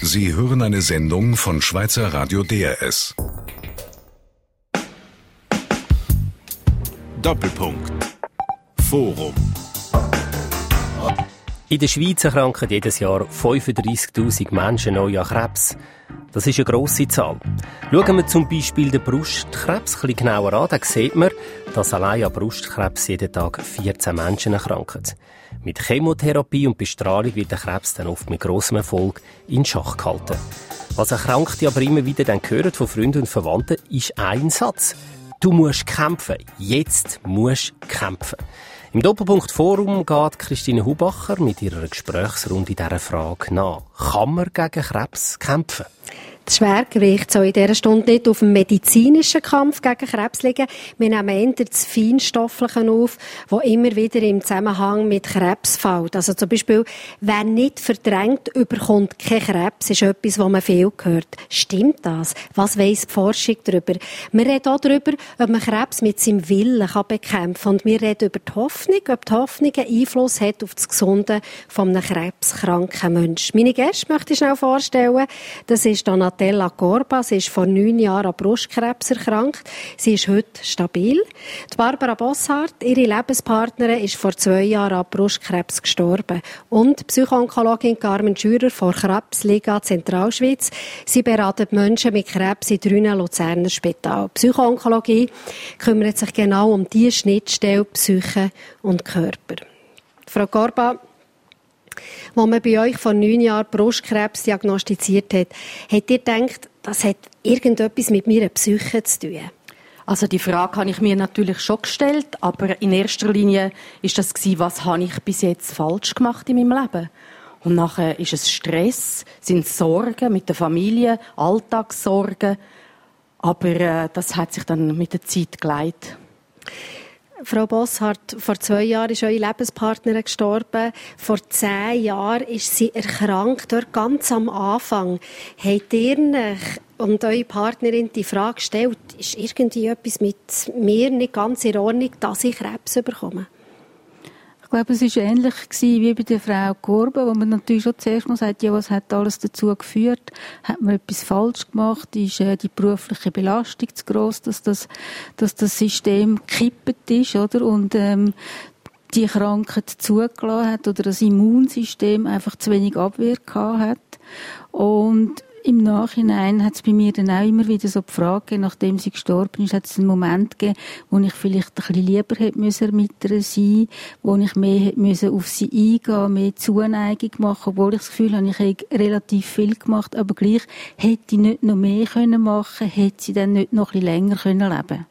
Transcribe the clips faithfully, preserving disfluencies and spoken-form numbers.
Sie hören eine Sendung von Schweizer Radio D R S. Doppelpunkt. Forum. In der Schweiz erkranken jedes Jahr fünfunddreissigtausend Menschen neu an Krebs. Das ist eine grosse Zahl. Schauen wir zum Beispiel den Brustkrebs ein bisschen genauer an, dann sieht man, dass allein an Brustkrebs jeden Tag vierzehn Menschen erkranken. Mit Chemotherapie und Bestrahlung wird der Krebs dann oft mit grossem Erfolg in Schach gehalten. Was Erkrankte aber immer wieder dann hören von Freunden und Verwandten, ist ein Satz. Du musst kämpfen. Jetzt musst du kämpfen. Im Doppelpunkt Forum geht Christine Hubacher mit ihrer Gesprächsrunde dieser Frage nach. Kann man gegen Krebs kämpfen? Das Schwergewicht soll in dieser Stunde nicht auf dem medizinischen Kampf gegen Krebs liegen. Wir nehmen eher das Feinstoffliche auf, das immer wieder im Zusammenhang mit Krebs fällt. Also zum Beispiel, wer nicht verdrängt, überkommt kein Krebs, ist etwas, was man viel hört. Stimmt das? Was weiss die Forschung darüber? Wir reden auch darüber, ob man Krebs mit seinem Willen bekämpfen kann. Und wir reden über die Hoffnung, ob die Hoffnung einen Einfluss hat auf das Gesunde von einem krebskranken Menschen. Meine Gäste möchte ich schnell vorstellen. Das ist Donatella Corba. Sie ist vor neun Jahren an Brustkrebs erkrankt. Sie ist heute stabil. Die Barbara Bosshardt, ihre Lebenspartnerin, ist vor zwei Jahren an Brustkrebs gestorben. Und die Psychoonkologin Carmen Schürer von Krebsliga Zentralschweiz. Sie beraten Menschen mit Krebs in drei Luzerner Spital. Psychoonkologie kümmert sich genau um diese Schnittstelle Psyche und Körper. Frau Corba, als man bei euch vor neun Jahren Brustkrebs diagnostiziert hat, habt ihr gedacht, das hat irgendetwas mit meiner Psyche zu tun? Also die Frage habe ich mir natürlich schon gestellt, aber in erster Linie ist das gewesen, was habe ich bis jetzt falsch gemacht in meinem Leben? Und nachher ist es Stress, sind Sorgen mit der Familie, Alltagssorgen, aber äh, das hat sich dann mit der Zeit geleitet. Frau Bosshardt, vor zwei Jahren ist eure Lebenspartnerin gestorben. Vor zehn Jahren ist sie erkrankt. Dort ganz am Anfang. Habt ihr euch und eure Partnerin die Frage gestellt, ist irgendwie etwas mit mir nicht ganz in Ordnung, dass ich Krebs bekomme? Ich glaube, es war ähnlich wie bei der Frau Corba, wo man natürlich schon zuerst mal sagt, ja, was hat alles dazu geführt? Hat man etwas falsch gemacht? Ist äh, die berufliche Belastung zu gross, dass das, dass das System gekippt ist, oder? Und, ähm, die Krankheit zugelassen hat oder das Immunsystem einfach zu wenig Abwehr gehabt hat. Und im Nachhinein hat es bei mir dann auch immer wieder so die Frage gegeben, nachdem sie gestorben ist, hat es einen Moment gegeben, wo ich vielleicht ein bisschen lieber hätte müssen mit ihr sein, wo ich mehr hätte müssen auf sie eingehen, mehr Zuneigung machen, obwohl ich das Gefühl habe, ich habe relativ viel gemacht, aber gleich hätte ich nicht noch mehr können machen, hätte sie dann nicht noch ein bisschen länger können leben.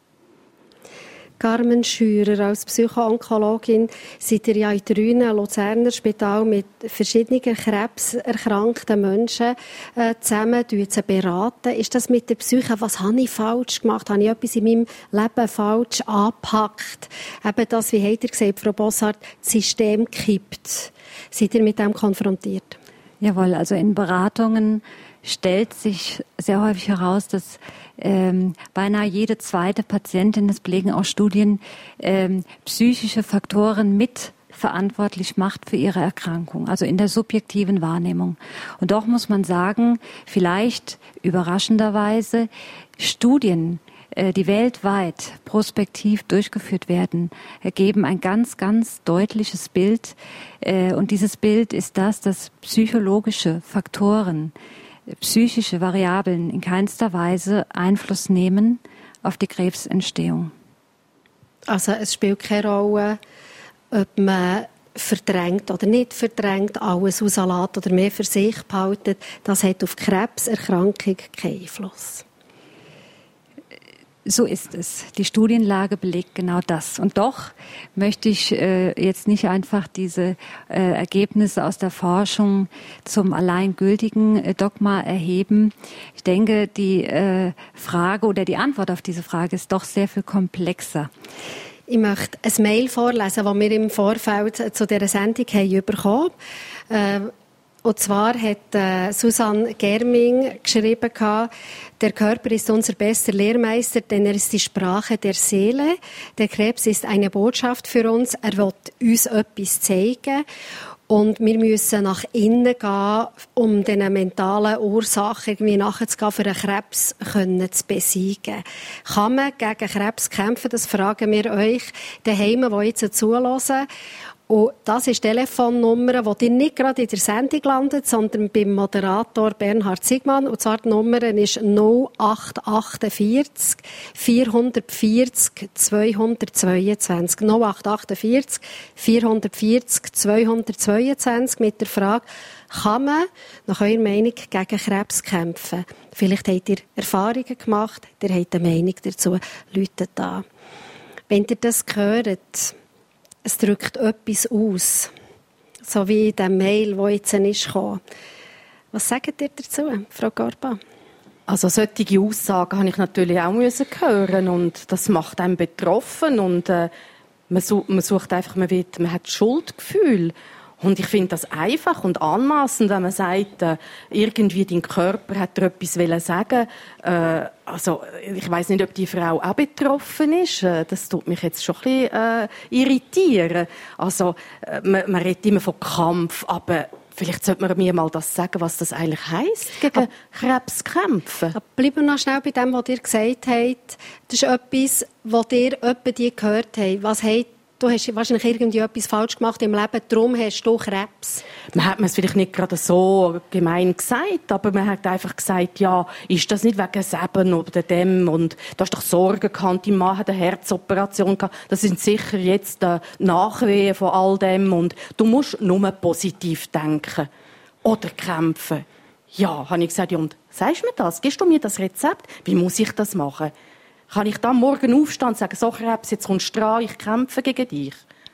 Carmen Schürer, als Psychoonkologin seid ihr ja in drei Luzerner Spital mit verschiedenen krebserkrankten Menschen äh, zusammen sie beraten. Ist das mit der Psyche, was habe ich falsch gemacht? Habe ich etwas in meinem Leben falsch angepackt? Eben das, wie habt ihr gesagt, Frau Bosshardt, das System kippt. Seid ihr mit dem konfrontiert? Jawohl, also in Beratungen stellt sich sehr häufig heraus, dass ähm, beinahe jede zweite Patientin, das belegen auch Studien, ähm, psychische Faktoren mit verantwortlich macht für ihre Erkrankung, also in der subjektiven Wahrnehmung. Und doch muss man sagen, vielleicht überraschenderweise, Studien, äh, die weltweit prospektiv durchgeführt werden, ergeben ein ganz, ganz deutliches Bild. Äh, und dieses Bild ist das, dass psychologische Faktoren, psychische Variablen in keinster Weise Einfluss nehmen auf die Krebsentstehung. Also es spielt keine Rolle, ob man verdrängt oder nicht verdrängt, alles auslässt oder mehr für sich behaltet. Das hat auf Krebserkrankung keinen Einfluss. So ist es. Die Studienlage belegt genau das. Und doch möchte ich äh, jetzt nicht einfach diese äh, Ergebnisse aus der Forschung zum alleingültigen äh, Dogma erheben. Ich denke, die äh, Frage oder die Antwort auf diese Frage ist doch sehr viel komplexer. Ich möchte ein Mail vorlesen, das wir im Vorfeld zu dieser Sendung haben bekommen haben. Und zwar hat äh, Susanne Germing geschrieben, der Körper ist unser bester Lehrmeister, denn er ist die Sprache der Seele. Der Krebs ist eine Botschaft für uns, er will uns etwas zeigen. Und wir müssen nach innen gehen, um diesen mentalen Ursachen irgendwie nachzugehen, für einen Krebs können zu besiegen. Kann man gegen Krebs kämpfen? Das fragen wir euch daheim, die jetzt zuhören. Und das ist die Telefonnummer, die nicht gerade in der Sendung landet, sondern beim Moderator Bernhard Siegmann. Und zwar die Nummer ist null acht achtundvierzig vierhundertvierzig zweihundertzweiundzwanzig. null acht achtundvierzig vierhundertvierzig zweihundertzweiundzwanzig mit der Frage, kann man nach eurer Meinung gegen Krebs kämpfen? Vielleicht habt ihr Erfahrungen gemacht, ihr habt eine Meinung dazu. Läutet da. Wenn ihr das hört, es drückt etwas aus. So wie in dem Mail, das jetzt ist gekommen. Was sagt ihr dazu, Frau Gorba? Also solche Aussagen habe ich natürlich auch müssen hören und das macht einen betroffen und äh, man, sucht, man sucht einfach, man, wird, man hat Schuldgefühl. Und ich finde das einfach und anmassend, wenn man sagt, äh, irgendwie dein Körper hat dir etwas wollen sagen. Äh, also ich weiss nicht, ob die Frau auch betroffen ist. Äh, das tut mich jetzt schon ein bisschen äh, irritieren. Also äh, man, man redet immer von Kampf, aber vielleicht sollte man mir mal das sagen, was das eigentlich heisst, gegen Krebs kämpfen. Bleiben wir noch schnell bei dem, was ihr gesagt habt. Das ist etwas, was ihr etwa die gehört habt. Was habt Du hast wahrscheinlich irgendwie etwas falsch gemacht im Leben, darum hast du Krebs. Man hat es vielleicht nicht gerade so gemein gesagt, aber man hat einfach gesagt, ja, ist das nicht wegen des Eben oder dem und du hast doch Sorgen gehabt, dein Mann hat eine Herzoperation gehabt, das sind sicher jetzt die Nachwehen von all dem und du musst nur positiv denken oder kämpfen. Ja, habe ich gesagt, ja, und sagst du mir das? Gibst du mir das Rezept? Wie muss ich das machen? Kann ich dann morgen aufstehen und sagen, so Krebs, jetzt kommst du dran, ich kämpfe gegen dich?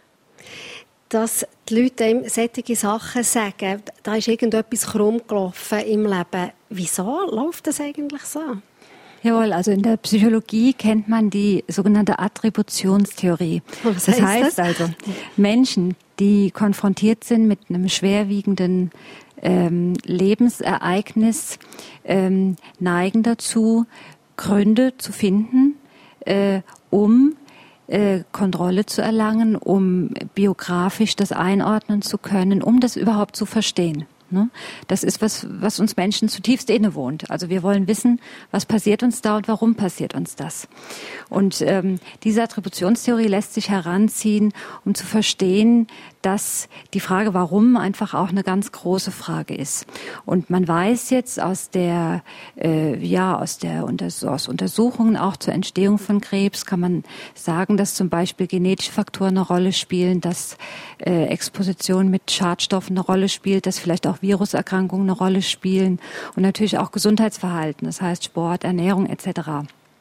Dass die Leute ihm solche Sachen sagen, da ist irgendetwas krumm gelaufen im Leben. Wieso läuft das eigentlich so? Jawohl, also in der Psychologie kennt man die sogenannte Attributionstheorie. Was das heißt heißt das? also, Menschen, die konfrontiert sind mit einem schwerwiegenden ähm, Lebensereignis, ähm, neigen dazu, Gründe zu finden, äh, um äh, Kontrolle zu erlangen, um biografisch das einordnen zu können, um das überhaupt zu verstehen. Ne? Das ist was, was uns Menschen zutiefst innewohnt. Also wir wollen wissen, was passiert uns da und warum passiert uns das. Und ähm, diese Attributionstheorie lässt sich heranziehen, um zu verstehen, dass die Frage, warum, einfach auch eine ganz große Frage ist. Und man weiß jetzt aus der, äh, ja, aus der Unters- aus Untersuchungen auch zur Entstehung von Krebs kann man sagen, dass zum Beispiel genetische Faktoren eine Rolle spielen, dass äh, Exposition mit Schadstoffen eine Rolle spielt, dass vielleicht auch Viruserkrankungen eine Rolle spielen und natürlich auch Gesundheitsverhalten, das heißt Sport, Ernährung et cetera.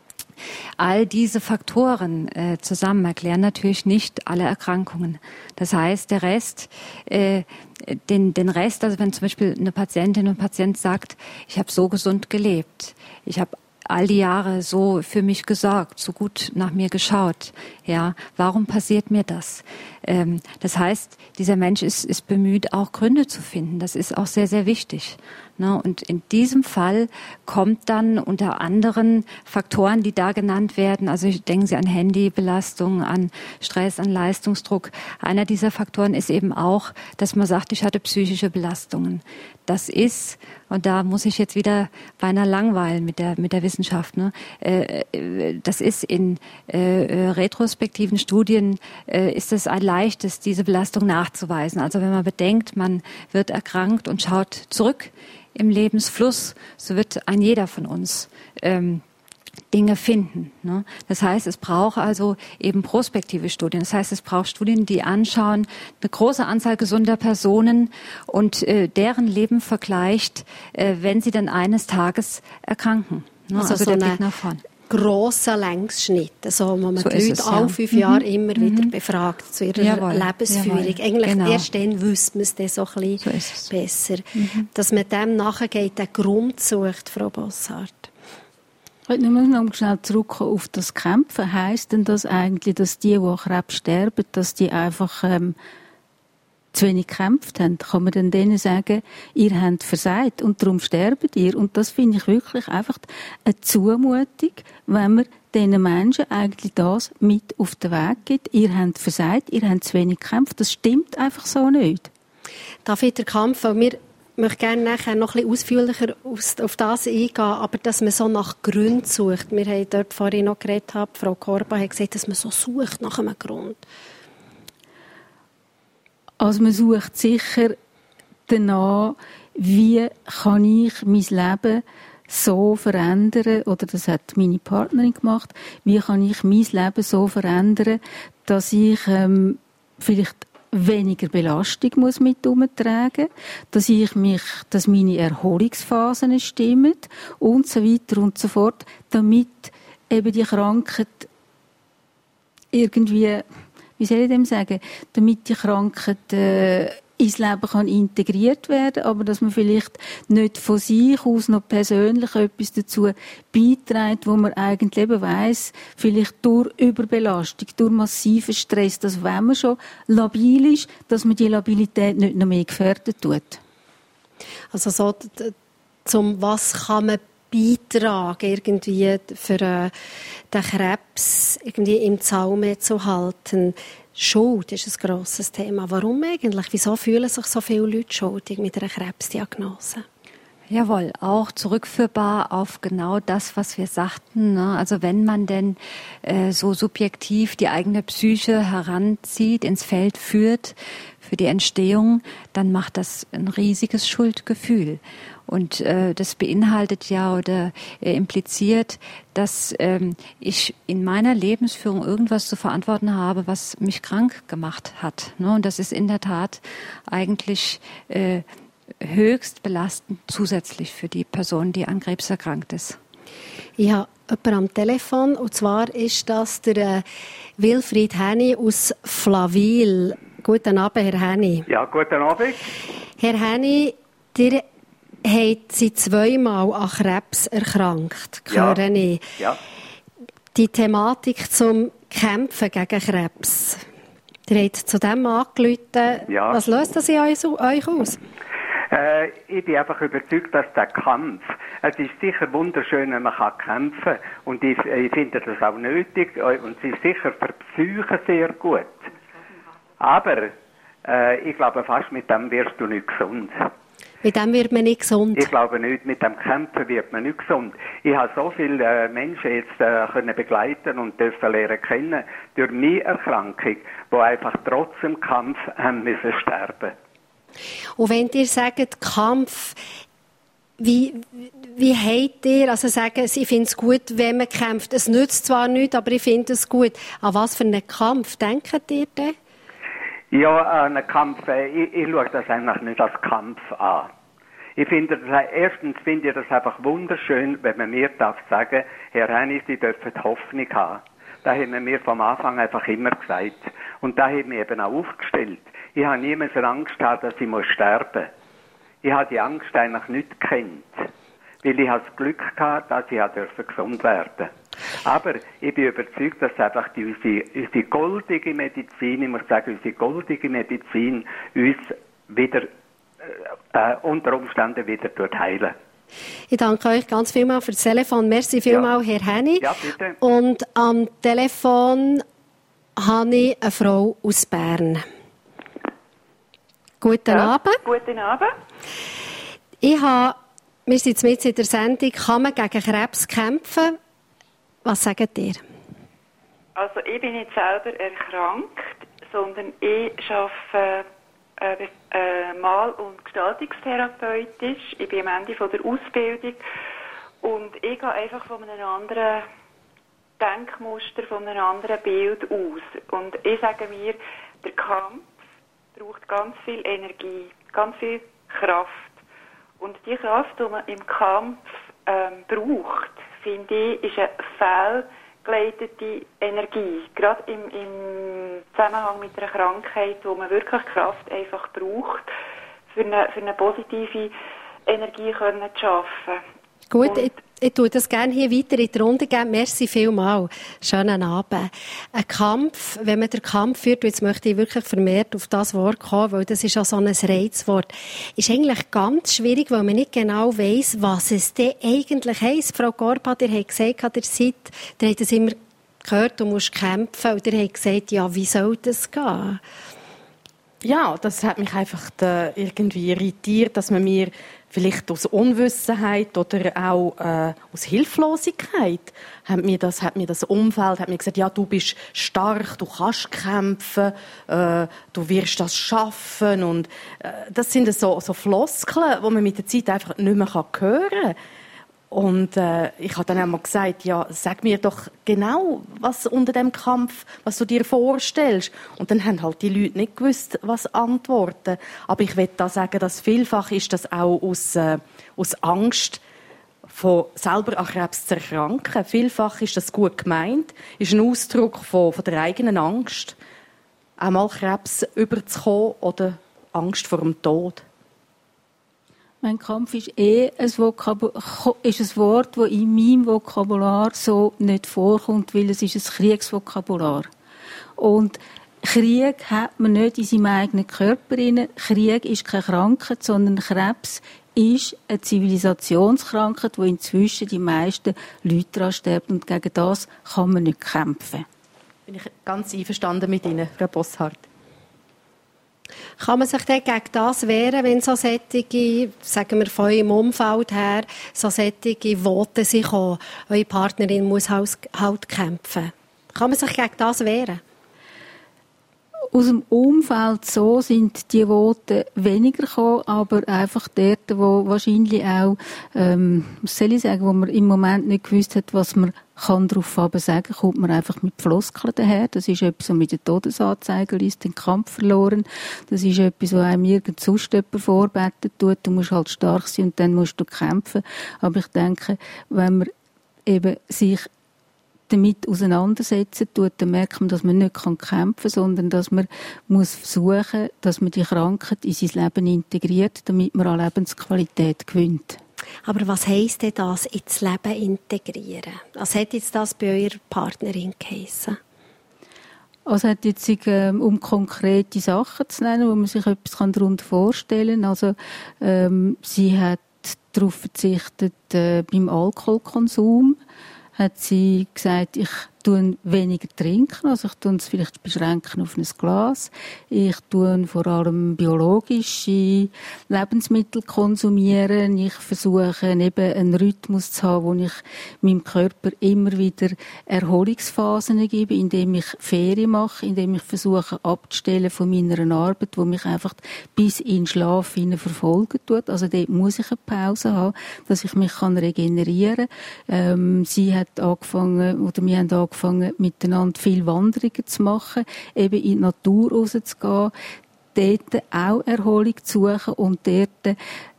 All diese Faktoren äh, zusammen erklären natürlich nicht alle Erkrankungen. Das heißt, der Rest, äh, den, den Rest, also wenn zum Beispiel eine Patientin und Patient sagt, ich habe so gesund gelebt, ich habe all die Jahre so für mich gesorgt, so gut nach mir geschaut. Ja, warum passiert mir das? Ähm, das heißt, dieser Mensch ist, ist bemüht, auch Gründe zu finden. Das ist auch sehr, sehr wichtig. Ne? Und in diesem Fall kommt dann unter anderen Faktoren, die da genannt werden, also denken Sie an Handybelastung, an Stress, an Leistungsdruck. Einer dieser Faktoren ist eben auch, dass man sagt, ich hatte psychische Belastungen. Das ist, und da muss ich jetzt wieder beinahe langweilen mit der, mit der Wissenschaft, ne? äh, das ist in äh, retrospektiven Studien, äh, ist es ein leichtes, diese Belastung nachzuweisen. Also wenn man bedenkt, man wird erkrankt und schaut zurück im Lebensfluss, so wird ein jeder von uns ähm, Dinge finden. Ne? Das heißt, es braucht also eben prospektive Studien. Das heißt, es braucht Studien, die anschauen, eine große Anzahl gesunder Personen und äh, deren Leben vergleicht, äh, wenn sie dann eines Tages erkranken. Ne? Also, also so der Blick nach vorn. Grosser Längsschnitt, so, wo man So die Leute es, alle ja. fünf Mhm. Jahre immer wieder Mhm. befragt zu ihrer Jawohl. Lebensführung. Jawohl. Eigentlich Genau. erst dann wüsste man es dann so ein bisschen So ist es. besser. Mhm. Dass man dem nachgeht, den Grund sucht, Frau Bosshardt. Ich möchte nur noch schnell zurückkommen auf das Kämpfen. Heisst denn das eigentlich, dass die, die an Krebs sterben, dass die einfach ähm, zu wenig gekämpft haben? Kann man denn denen sagen, ihr habt versagt und darum sterbt ihr? Und das finde ich wirklich einfach eine Zumutung, wenn man diesen Menschen eigentlich das mit auf den Weg gibt. Ihr habt versagt, ihr habt zu wenig gekämpft. Das stimmt einfach so nicht. Darf ich den Kampf, weil wir möchte gerne nachher noch ein bisschen ausführlicher auf das eingehen, aber dass man so nach Gründen sucht. Wir haben dort vorhin noch geredet, Frau Korba hat gesagt, dass man so sucht nach einem Grund. Also man sucht sicher danach, wie kann ich mein Leben so verändern, oder das hat meine Partnerin gemacht, wie kann ich mein Leben so verändern, dass ich ähm, vielleicht weniger Belastung muss mit umtragen, dass ich mich, dass meine Erholungsphasen stimmen und so weiter und so fort, damit eben die Krankheit irgendwie, wie soll ich dem sagen, damit die Krankheit äh, ins Leben kann integriert werden, aber dass man vielleicht nicht von sich aus noch persönlich etwas dazu beiträgt, wo man eigentlich eben weiss, vielleicht durch Überbelastung, durch massiven Stress, dass wenn man schon labil ist, dass man die Labilität nicht noch mehr gefährdet tut. Also so, zum was kann man beitragen, irgendwie für äh, den Krebs irgendwie im Zaum zu halten? Schuld ist ein grosses Thema. Warum eigentlich? Wieso fühlen sich so viele Leute schuldig mit einer Krebsdiagnose? Jawohl, auch zurückführbar auf genau das, was wir sagten. Ne? Also wenn man denn äh, so subjektiv die eigene Psyche heranzieht, ins Feld führt für die Entstehung, dann macht das ein riesiges Schuldgefühl. Und äh, das beinhaltet ja oder äh, impliziert, dass ähm, ich in meiner Lebensführung irgendwas zu verantworten habe, was mich krank gemacht hat. Ne? Und das ist in der Tat eigentlich äh, höchst belastend zusätzlich für die Person, die an Krebs erkrankt ist. Ich habe jemanden am Telefon, und zwar ist das der äh, Wilfried Henny aus Flawil. Guten Abend, Herr Henny. Ja, guten Abend. Herr Henny, ihr habt sie zweimal an Krebs erkrankt, höre ja. ich. Ja. Die Thematik zum Kämpfen gegen Krebs. Ihr habt zu dem angerufen. Ja. Was löst das in euch aus? Äh, ich bin einfach überzeugt, dass der Kampf, es ist sicher wunderschön, wenn man kämpfen kann. Und ich, ich finde das auch nötig. Und es ist sicher für die Psyche sehr gut. Aber äh, ich glaube, fast mit dem wirst du nicht gesund. Mit dem wird man nicht gesund? Ich glaube nicht, mit dem Kämpfen wird man nicht gesund. Ich habe so viele äh, Menschen jetzt äh, können begleiten und dürfen lernen kennen durch meine Erkrankung, die einfach trotz dem Kampf haben müssen sterben. Und wenn ihr sagt, Kampf, wie, wie habt ihr, also sagen, ich finde es gut, wenn man kämpft. Es nützt zwar nichts, aber ich finde es gut. An was für einen Kampf denkt ihr denn? Ja, an einen Kampf, äh, ich, ich schaue das eigentlich nicht als Kampf an. Ich finde, das, erstens finde ich das einfach wunderschön, wenn man mir darf sagen, Herr Henny, Sie dürfen Hoffnung haben. Das haben wir mir vom Anfang einfach immer gesagt. Und da haben wir eben auch aufgestellt. Ich habe niemals Angst gehabt, dass ich muss sterben. Ich habe die Angst eigentlich nicht gekannt. Weil ich habe das Glück gehabt, dass ich gesund werden durfte. Aber ich bin überzeugt, dass einfach die, unsere, unsere goldige Medizin, ich muss sagen, unsere goldige Medizin uns wieder, äh, unter Umständen wieder heilen. Ich danke euch ganz vielmals für das Telefon. Merci vielmals, ja. Herr Henny. Ja, bitte. Und am Telefon habe ich eine Frau aus Bern. Guten ja, Abend. Guten Abend. Ich habe, wir sind jetzt in der Sendung, kann man gegen Krebs kämpfen? Was sagt ihr? Also ich bin nicht selber erkrankt, sondern ich arbeite äh, äh, Mal- und Gestaltungstherapeutisch. Ich bin am Ende von der Ausbildung und ich gehe einfach von einem anderen Denkmuster, von einem anderen Bild aus. Und ich sage mir, der Kampf braucht ganz viel Energie, ganz viel Kraft. Und die Kraft, die man im Kampf ähm, braucht, finde ich, ist eine fehlgeleitete Energie. Gerade im, im Zusammenhang mit einer Krankheit, wo man wirklich Kraft einfach braucht, für eine, für eine positive Energie können zu schaffen. Gut, ich, ich tue das gerne hier weiter in die Runde geben. Merci vielmals. Schönen Abend. Ein Kampf, wenn man den Kampf führt, und jetzt möchte ich wirklich vermehrt auf das Wort kommen, weil das ist auch so ein Reizwort, ist eigentlich ganz schwierig, weil man nicht genau weiss, was es denn eigentlich heisst. Frau Korba, ihr habt gesagt, ihr seid, ihr habt das immer gehört, du musst kämpfen, und ihr habt gesagt, ja, wie soll das gehen? Ja, das hat mich einfach da irgendwie irritiert, dass man mir vielleicht aus Unwissenheit oder auch äh, aus Hilflosigkeit hat mir das, hat mir das Umfeld hat mir gesagt, ja, du bist stark, du kannst kämpfen, äh, du wirst das schaffen und äh, das sind so, so Floskeln, die man mit der Zeit einfach nicht mehr hören kann. Und äh, ich habe dann einmal gesagt, ja, sag mir doch genau, was unter dem Kampf, was du dir vorstellst. Und dann haben halt die Leute nicht gewusst, was antworten. Aber ich will da sagen, dass vielfach ist das auch aus, äh, aus Angst, von selber an Krebs zu erkranken. Vielfach ist das gut gemeint, ist ein Ausdruck von, von der eigenen Angst, einmal Krebs überzukommen oder Angst vor dem Tod. Mein Kampf ist eh ein, Vokabul- ist ein Wort, das in meinem Vokabular so nicht vorkommt, weil es ist ein Kriegsvokabular. Und Krieg hat man nicht in seinem eigenen Körper drin. Krieg ist keine Krankheit, sondern Krebs ist eine Zivilisationskrankheit, wo inzwischen die meisten Leute daran sterben. Und gegen das kann man nicht kämpfen. Bin ich ganz einverstanden mit Ihnen, Frau Bosshardt. Kann man sich dann gegen das wehren, wenn so solche, sagen wir von eurem Umfeld her, so solche Voten sich kommen, eure Partnerin muss halt kämpfen? Kann man sich gegen das wehren? Aus dem Umfeld so sind die Voten weniger gekommen, aber einfach dort, wo wahrscheinlich auch, ähm, was soll ich sagen, wo man im Moment nicht gewusst hat, was man kann darauf aber sagen, kommt man einfach mit Floskeln daher. Das ist etwas, was mit der Todesanzeigerliste den Kampf verloren. Das ist etwas, was einem irgend sonst jemand vorbeten tut. Du musst halt stark sein und dann musst du kämpfen. Aber ich denke, wenn man eben sich damit auseinandersetzen tut, dann merkt man, dass man nicht kämpfen kann, sondern dass man muss versuchen, dass man die Krankheit in sein Leben integriert, damit man an Lebensqualität gewinnt. Aber was heisst denn das, ins Leben integrieren? Was hat jetzt das bei eurer Partnerin geheissen? Also hat jetzt, ähm, um konkrete Sachen zu nennen, wo man sich etwas darunter vorstellen kann. Also ähm, sie hat darauf verzichtet äh, beim Alkoholkonsum. Hat sie gesagt, ich tue weniger trinken, also ich tue es vielleicht beschränken auf ein Glas. Ich tue vor allem biologische Lebensmittel konsumieren. Ich versuche eben einen Rhythmus zu haben, wo ich meinem Körper immer wieder Erholungsphasen gebe, indem ich Ferien mache, indem ich versuche abzustellen von meiner Arbeit, wo mich einfach bis in den Schlaf hinein verfolgen tut. Also dort muss ich eine Pause haben, dass ich mich regenerieren kann. Ähm, sie hat angefangen, oder wir haben angefangen, angefangen, miteinander viel Wanderungen zu machen, eben in die Natur rauszugehen, dort auch Erholung zu suchen und dort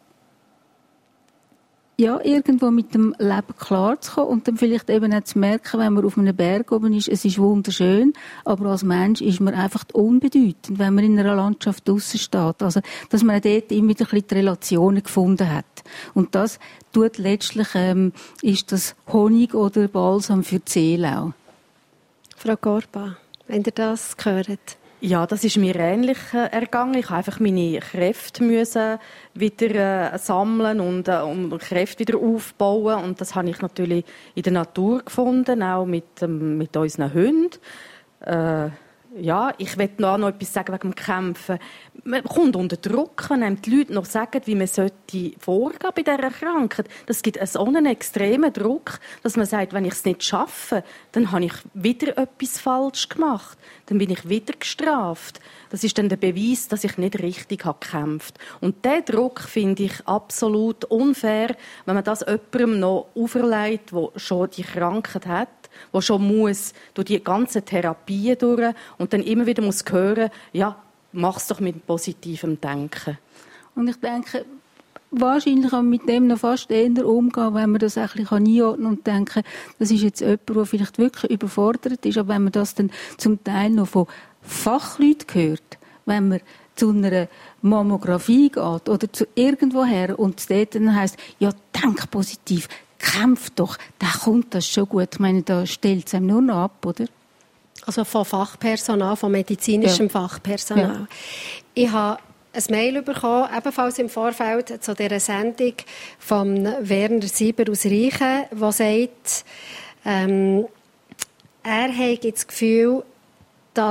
ja, irgendwo mit dem Leben klarzukommen und dann vielleicht eben auch zu merken, wenn man auf einem Berg oben ist, es ist wunderschön, aber als Mensch ist man einfach unbedeutend, wenn man in einer Landschaft draussen steht. Also, dass man dort immer wieder ein bisschen die Relationen gefunden hat. Und das tut letztlich, ähm, ist das Honig oder Balsam für die Seele auch. Frau Gorba, wenn ihr das hört. Ja, das ist mir ähnlich äh, ergangen. Ich habe einfach meine Kräfte müssen wieder äh, sammeln und, äh, und Kräfte wieder aufbauen. Und das habe ich natürlich in der Natur gefunden, auch mit, ähm, mit unseren Hunden. Äh, ja, ich will noch, noch etwas sagen wegen dem Kämpfen. Man kommt unter Druck, wenn einem die Leute noch sagen, wie man sollte vorgehen bei dieser Krankheit. Das gibt so einen extremen Druck, dass man sagt, wenn ich es nicht schaffe, dann habe ich wieder etwas falsch gemacht. Dann bin ich wieder gestraft. Das ist dann der Beweis, dass ich nicht richtig habe gekämpft. Und diesen Druck finde ich absolut unfair, wenn man das jemandem noch auferlegt, der schon die Krankheit hat, der schon muss durch die ganzen Therapien durch und dann immer wieder muss hören, ja, mach's doch mit positivem Denken. Und ich denke, wahrscheinlich kann man mit dem noch fast eher umgehen, wenn man das ein bisschen einordnen kann und denken, das ist jetzt jemand, der vielleicht wirklich überfordert ist, aber wenn man das dann zum Teil noch von Fachleuten hört, wenn man zu einer Mammographie geht oder zu irgendwoher und es dort dann heisst, ja, denk positiv, kämpf doch, dann kommt das schon gut. Ich meine, da stellt es einem nur noch ab, oder? Also von Fachpersonal, von medizinischem ja. Fachpersonal. Ja. Ich habe ein Mail bekommen, ebenfalls im Vorfeld zu dieser Sendung von Werner Sieber aus Reichen, der sagt, ähm, er hat das Gefühl, dass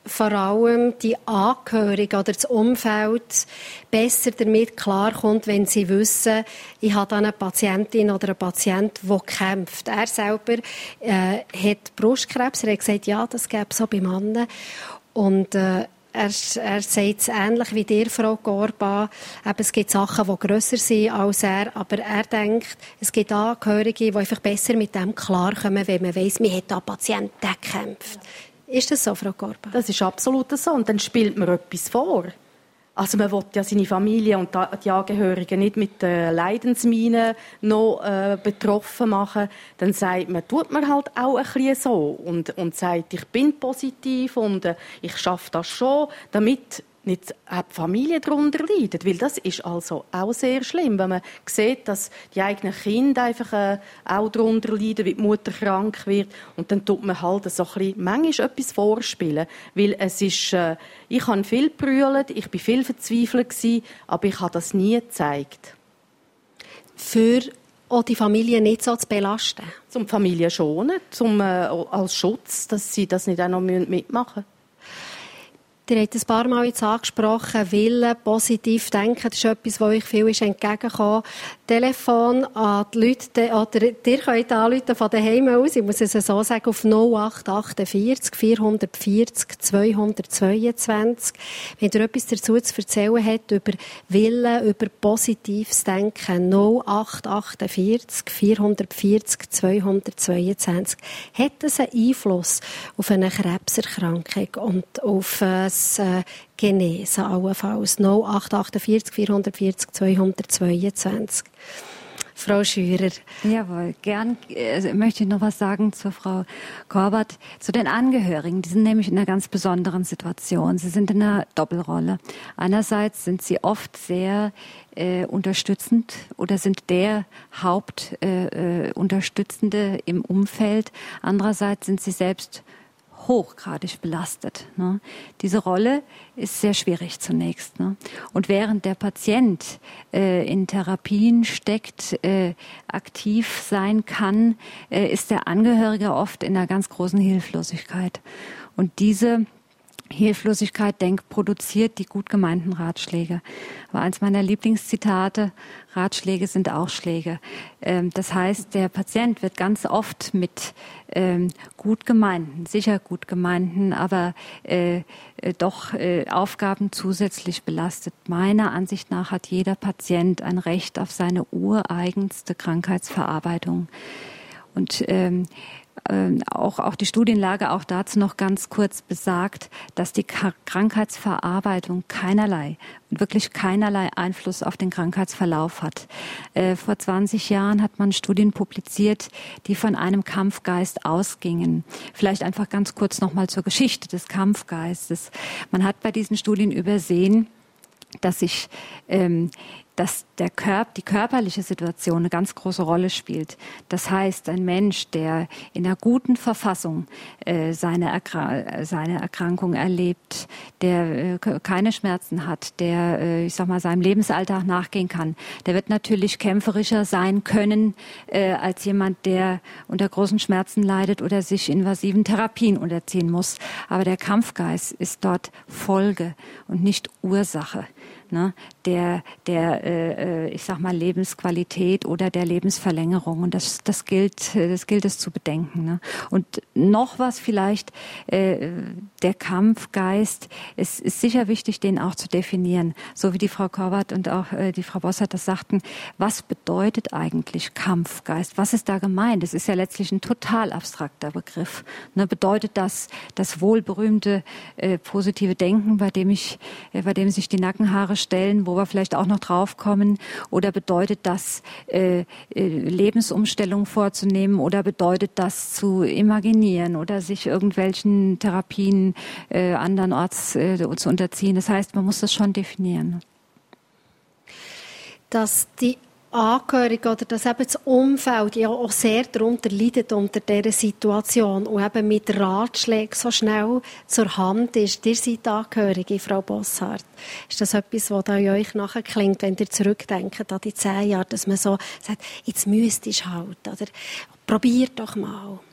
vor allem die Angehörigen oder das Umfeld besser damit klarkommt, wenn sie wissen, ich habe eine Patientin oder einen Patienten, der kämpft. Er selber äh, hat Brustkrebs. Er hat gesagt, ja, das gäbe es auch bei Männern. Und äh, Er, er sagt es ähnlich wie dir, Frau Gorba. Eben, es gibt Sachen, die grösser sind als er, aber er denkt, es gibt Angehörige, die einfach besser mit dem klarkommen, wenn man weiss, man hat da einen Patienten, der kämpft. Ja. Ist das so, Frau Gorba? Das ist absolut so. Und dann spielt man etwas vor. Also man will ja seine Familie und die Angehörigen nicht mit den Leidensminen noch äh, betroffen machen. Dann sagt man, tut man halt auch ein bisschen so und, und sagt, ich bin positiv und äh, ich schaffe das schon, damit nicht die Familie darunter leidet. Weil das ist also auch sehr schlimm, wenn man sieht, dass die eigenen Kinder einfach äh, auch darunter leiden, weil die Mutter krank wird. Und dann tut man halt so ein bisschen, manchmal etwas vorspielen. Weil es ist, äh, ich habe viel gebrüllt, ich war viel verzweifelt gewesen, aber ich habe das nie gezeigt. Für auch die Familie nicht so zu belasten? Zum Familie schonen, zum, äh, als Schutz, dass sie das nicht auch noch mitmachen müssen. Ihr habt ein paar Mal jetzt angesprochen, Willen, positiv denken, das ist etwas, was euch viel ist entgegengekommen. Telefon an die Leute, oder ihr könnt anrufen von daheim aus, ich muss es so sagen, auf null acht achtundvierzig vierhundertvierzig zweihundertzweiundzwanzig. Wenn ihr etwas dazu zu erzählen habt über Willen, über positives Denken, null acht achtundvierzig vierhundertvierzig zweihundertzweiundzwanzig. Hat das einen Einfluss auf eine Krebserkrankung und auf das äh, Genesen allenfalls? null acht achtundvierzig vierhundertvierzig zweihundertzweiundzwanzig. Frau Schürer. Jawohl, gern äh, möchte ich noch was sagen zur Frau Korbert, zu den Angehörigen. Die sind nämlich in einer ganz besonderen Situation. Sie sind in einer Doppelrolle. Einerseits sind sie oft sehr äh, unterstützend oder sind der Hauptunterstützende äh, im Umfeld. Andererseits sind sie selbst hochgradig belastet. Ne? Diese Rolle ist sehr schwierig zunächst. Ne? Und während der Patient äh, in Therapien steckt, äh, aktiv sein kann, äh, ist der Angehörige oft in einer ganz großen Hilflosigkeit. Und diese Hilflosigkeit, denk, produziert die gut gemeinten Ratschläge. Aber eins meiner Lieblingszitate, Ratschläge sind auch Schläge. Das heißt, der Patient wird ganz oft mit gut gemeinten, sicher gut gemeinten, aber äh, doch äh, Aufgaben zusätzlich belastet. Meiner Ansicht nach hat jeder Patient ein Recht auf seine ureigenste Krankheitsverarbeitung. Und ähm, Auch, auch die Studienlage auch dazu noch ganz kurz besagt, dass die Krankheitsverarbeitung keinerlei, wirklich keinerlei Einfluss auf den Krankheitsverlauf hat. Äh, vor zwanzig Jahren hat man Studien publiziert, die von einem Kampfgeist ausgingen. Vielleicht einfach ganz kurz nochmal zur Geschichte des Kampfgeistes. Man hat bei diesen Studien übersehen, dass sich ähm, dass der Körper, die körperliche Situation eine ganz große Rolle spielt. Das heißt, ein Mensch, der in einer guten Verfassung äh, seine, Erkra- seine Erkrankung erlebt, der äh, keine Schmerzen hat, der, äh, ich sag mal, seinem Lebensalltag nachgehen kann, der wird natürlich kämpferischer sein können äh, als jemand, der unter großen Schmerzen leidet oder sich invasiven Therapien unterziehen muss. Aber der Kampfgeist ist dort Folge und nicht Ursache. Ne, der, der, äh, ich sag mal, Lebensqualität oder der Lebensverlängerung. Und das, das gilt, das gilt es zu bedenken. Ne? Und noch was vielleicht, äh, der Kampfgeist, es ist sicher wichtig, den auch zu definieren. So wie die Frau Korbert und auch äh, die Frau Bossert das sagten. Was bedeutet eigentlich Kampfgeist? Was ist da gemeint? Das ist ja letztlich ein total abstrakter Begriff. Ne? Bedeutet das das wohlberühmte äh, positive Denken, bei dem ich, äh, bei dem sich die Nackenhaare stellen, wo wir vielleicht auch noch drauf kommen? Oder bedeutet das, äh, äh, Lebensumstellung vorzunehmen? Oder bedeutet das zu imaginieren oder sich irgendwelchen Therapien äh, andernorts äh, zu unterziehen? Das heißt, man muss das schon definieren. Dass die Angehörigen oder dass eben das Umfeld ja auch sehr darunter leidet unter dieser Situation und eben mit Ratschlägen so schnell zur Hand ist. Ihr seid Angehörige, Frau Bossart. Ist das etwas, was da in euch nachklingt, wenn ihr zurückdenkt an die zehn Jahre, dass man so sagt, jetzt müsstest du halt, oder probier doch mal?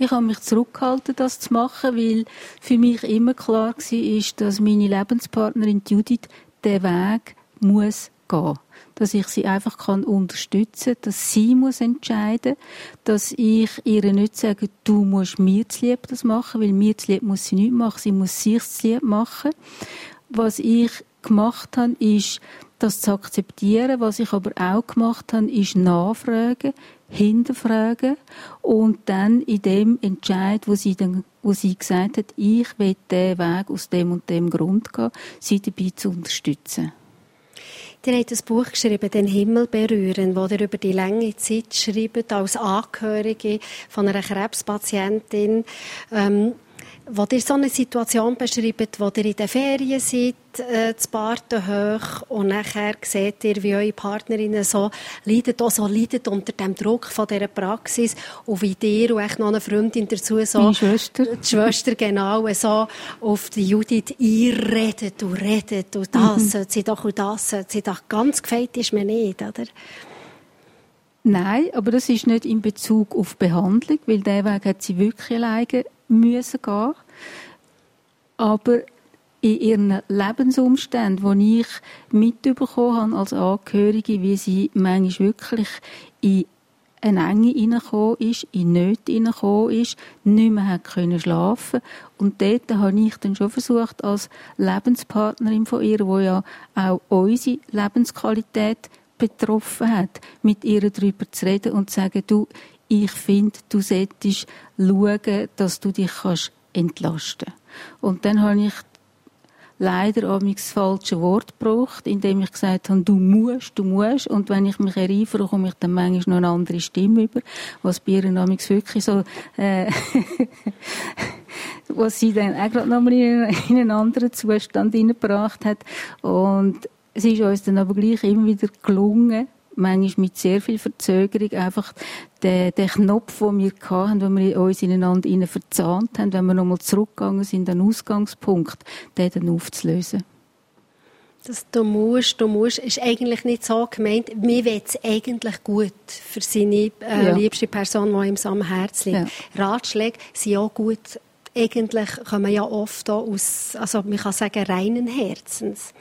Ich habe mich zurückgehalten, das zu machen, weil für mich immer klar war, dass meine Lebenspartnerin Judith den Weg muss gehen. Dass ich sie einfach kann unterstützen kann, dass sie muss entscheiden, dass ich ihr nicht sage, du musst mir zu lieb das machen, weil mir zu lieb muss sie nicht machen, sie muss sich zu lieb machen. Was ich gemacht habe, ist, das zu akzeptieren. Was ich aber auch gemacht habe, ist nachfragen, hinterfragen und dann in dem Entscheid, wo sie, dann, wo sie gesagt hat, ich will diesen Weg aus dem und dem Grund gehen, sie dabei zu unterstützen. Ihr habt ein Buch geschrieben, «Den Himmel berühren», wo ihr über die lange Zeit schreibt, als Angehörige von einer Krebspatientin, ähm, wo ihr so eine Situation beschreibt, wo ihr in den Ferien seid, äh, zu Bartenhoch, und nachher seht ihr, wie eure Partnerin so leidet, auch so leidet unter dem Druck von dieser Praxis, und wie ihr und echt noch eine Freundin dazu so... Meine Schwester. Die Schwester, genau, so auf die Judith einredet und redet, und das mhm. sollte sie doch, und das sollte sie doch. Ganz gefeit ist mir nicht, oder? Nein, aber das ist nicht in Bezug auf Behandlung, weil diesen Weg hat sie wirklich alleine müssen gehen. Aber in ihren Lebensumständen, die ich mitbekommen habe als Angehörige, wie sie manchmal wirklich in eine Enge hineingekommen ist, in Nöte hineingekommen ist, nicht mehr hat können schlafen. Und dort habe ich dann schon versucht, als Lebenspartnerin von ihr, die ja auch unsere Lebensqualität betroffen hat, mit ihr darüber zu reden und zu sagen, du, ich finde, du solltest schauen, dass du dich kannst entlasten kannst. Und dann habe ich leider auch das falsche Wort gebraucht, indem ich gesagt habe, du musst, du musst. Und wenn ich mich erinnere, komme ich dann manchmal noch eine andere Stimme über, was bei ihr damals wirklich so, äh, was sie dann auch gerade nochmal in, in einen anderen Zustand hineingebracht hat. Und es ist uns dann aber gleich immer wieder gelungen, manchmal mit sehr viel Verzögerung, einfach den, den Knopf, den wir hatten, wenn wir uns ineinander innen verzahnt haben, wenn wir nochmal zurückgegangen sind, den Ausgangspunkt, den dann aufzulösen. Das «Du musst, du musst» ist eigentlich nicht so gemeint. Mir will es eigentlich gut für seine äh, ja. liebste Person, die ihm so am Herzen liegt. Ja. Ratschläge sind auch gut. Eigentlich kommen ja oft auch aus, also man kann sagen, reinen Herzens.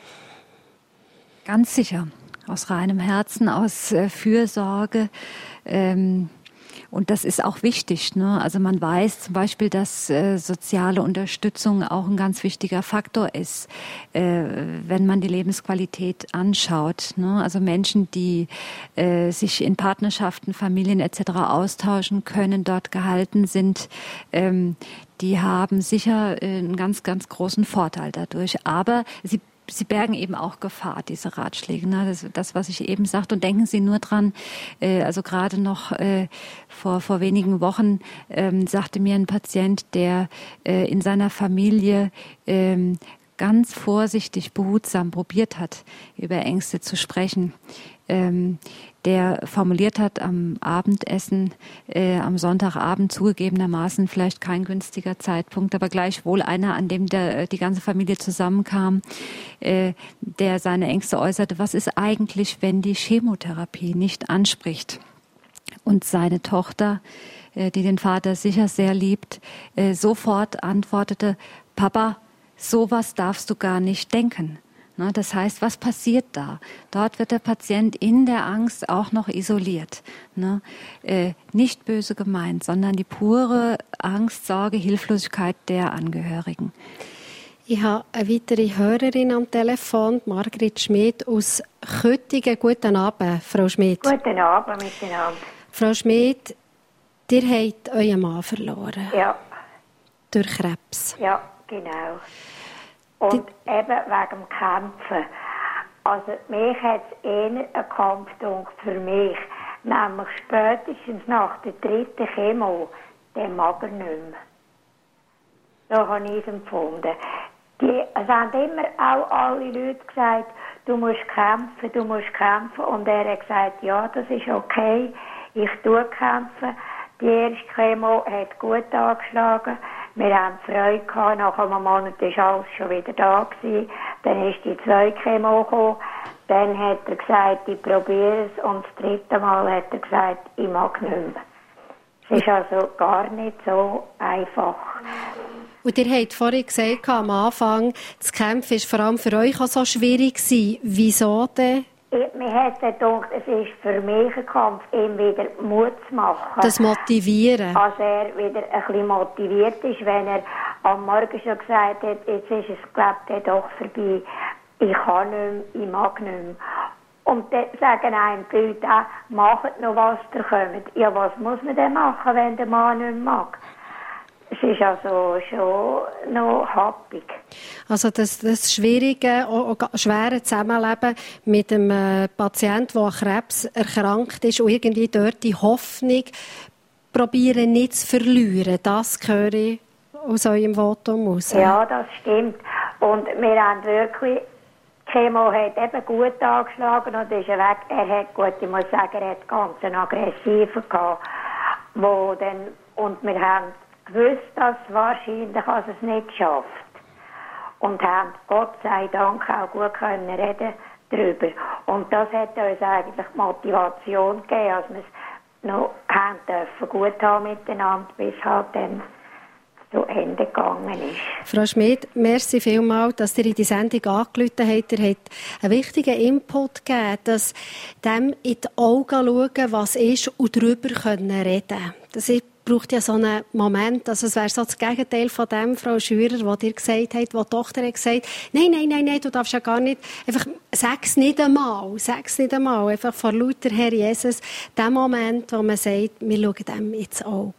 Ganz sicher. Aus reinem Herzen, aus äh, Fürsorge. Ähm, und das ist auch wichtig. Ne? Also man weiß zum Beispiel, dass äh, soziale Unterstützung auch ein ganz wichtiger Faktor ist, äh, wenn man die Lebensqualität anschaut. Ne? Also Menschen, die äh, sich in Partnerschaften, Familien et cetera austauschen können, dort gehalten sind, ähm, die haben sicher äh, einen ganz, ganz großen Vorteil dadurch. Aber sie Sie bergen eben auch Gefahr, diese Ratschläge. Ne? Das, das, was ich eben sagte. Und denken Sie nur dran, äh, also gerade noch äh, vor, vor wenigen Wochen ähm, sagte mir ein Patient, der äh, in seiner Familie ähm, ganz vorsichtig, behutsam probiert hat, über Ängste zu sprechen. Ähm, der formuliert hat am Abendessen, äh, am Sonntagabend zugegebenermaßen vielleicht kein günstiger Zeitpunkt, aber gleichwohl einer, an dem der, die ganze Familie zusammenkam, äh, der seine Ängste äußerte, was ist eigentlich, wenn die Chemotherapie nicht anspricht? Und seine Tochter, äh, die den Vater sicher sehr liebt, äh, sofort antwortete, Papa, sowas darfst du gar nicht denken. Das heißt, was passiert da? Dort wird der Patient in der Angst auch noch isoliert. Ne? Äh, nicht böse gemeint, sondern die pure Angst, Sorge, Hilflosigkeit der Angehörigen. Ich habe eine weitere Hörerin am Telefon, Margrit Schmid aus Köttingen. Guten Abend, Frau Schmid. Guten Abend miteinander. Frau Schmid, ihr habt euren Mann verloren. Ja. Durch Krebs. Ja, genau. Und Die, eben wegen dem Kämpfen. Also mich hat es eher ein Kampf gedacht für mich. Nämlich spätestens nach der dritten Chemo, den mag er nicht mehr. So habe ich es empfunden. Die, es haben immer auch alle Leute gesagt, du musst kämpfen, du musst kämpfen. Und er hat gesagt, ja, das ist okay, ich tue kämpfen. Die erste Chemo hat gut angeschlagen. Wir haben Freude gehabt, nach einem Monat war alles schon wieder da gewesen. Dann ist die zweite Chemo gekommen. Dann hat er gesagt, ich probiere es. Und das dritte Mal hat er gesagt, ich mag nicht mehr. Es ist also gar nicht so einfach. Und ihr habt vorhin gesagt, am Anfang, das Kämpfen war vor allem für euch auch so schwierig gewesen. Wieso denn? Ich, mir hat gedacht, es ist für mich ein Kampf, ihm wieder Mut zu machen. Das Motivieren. Als er wieder ein bisschen motiviert ist, wenn er am Morgen schon gesagt hat, jetzt ist es, glaube ich, doch vorbei. Ich kann nicht mehr, ich mag nicht mehr. Und dann sagen einem die Leute auch, macht noch was, ihr kommt. Ja, was muss man denn machen, wenn der Mann nicht mehr mag? Es ist also schon noch happig. Also das, das schwierige, auch, auch schwere Zusammenleben mit einem äh, Patienten, der an Krebs erkrankt ist und irgendwie dort die Hoffnung probieren nicht zu verlieren. Das höre ich aus eurem Votum raus. Ja, das stimmt. Und wir haben wirklich, Chemo hat eben gut angeschlagen und ist weg. Er hat, gut, ich muss sagen, er hat ganz einen aggressiven gehabt, wo dann, und wir haben gewusst, dass wahrscheinlich also es nicht geschafft. Und haben Gott sei Dank auch gut können reden darüber. Und das hat uns eigentlich Motivation gegeben, als wir es noch haben dürfen, gut haben miteinander, bis halt dann zu Ende gegangen ist. Frau Schmid, merci vielmals, dass ihr in die Sendung angerufen habt. Ihr habt einen wichtigen Input gegeben, dass dem in die Augen schauen, was ist, und darüber können reden. Das braucht ja so einen Moment, also es wäre so das Gegenteil von dem, Frau Schürer, was ihr gesagt habt, wo die Tochter hat gesagt, nein, nein, nein, nein, du darfst ja gar nicht, einfach, sag's nicht einmal, sag's nicht einmal, einfach vor lauter Herr Jesus, der Moment, wo man sagt, wir schauen dem ins Auge.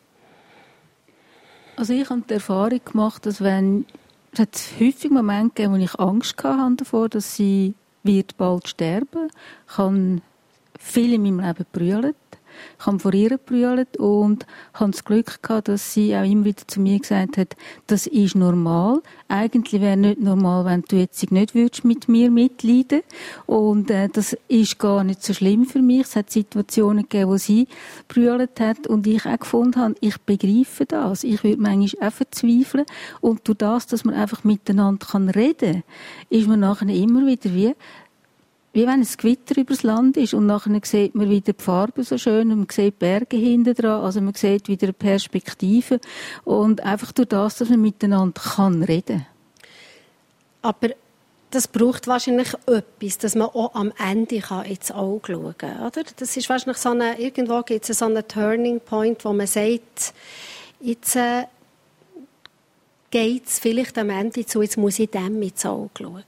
Also ich habe die Erfahrung gemacht, dass wenn, es hat häufig Momente gegeben, wo ich Angst hatte davor, dass sie wird bald sterben. Ich habe viel in meinem Leben gebrüllt. Ich habe vor ihr gebrüllt und habe das Glück gehabt, dass sie auch immer wieder zu mir gesagt hat, das ist normal. Eigentlich wäre nicht normal, wenn du jetzt nicht würdest mit mir mitleiden. Und äh, das ist gar nicht so schlimm für mich. Es hat Situationen gegeben, wo sie gebrüllt hat und ich auch gefunden habe, ich begreife das. Ich würde manchmal auch verzweifeln. Und durch das, dass man einfach miteinander reden kann, ist man nachher immer wieder wie Wie wenn ein Gewitter übers Land ist und nachher sieht man wieder die Farbe so schön und man sieht Berge hinten dran, also man sieht wieder eine Perspektive und einfach durch das, dass man miteinander kann reden. Aber das braucht wahrscheinlich etwas, dass man auch am Ende kann ins Auge schauen kann, oder? Das ist wahrscheinlich so eine, irgendwo gibt es so einen Turning Point, wo man sagt, jetzt äh, geht es vielleicht am Ende zu, jetzt muss ich dem ins Auge schauen.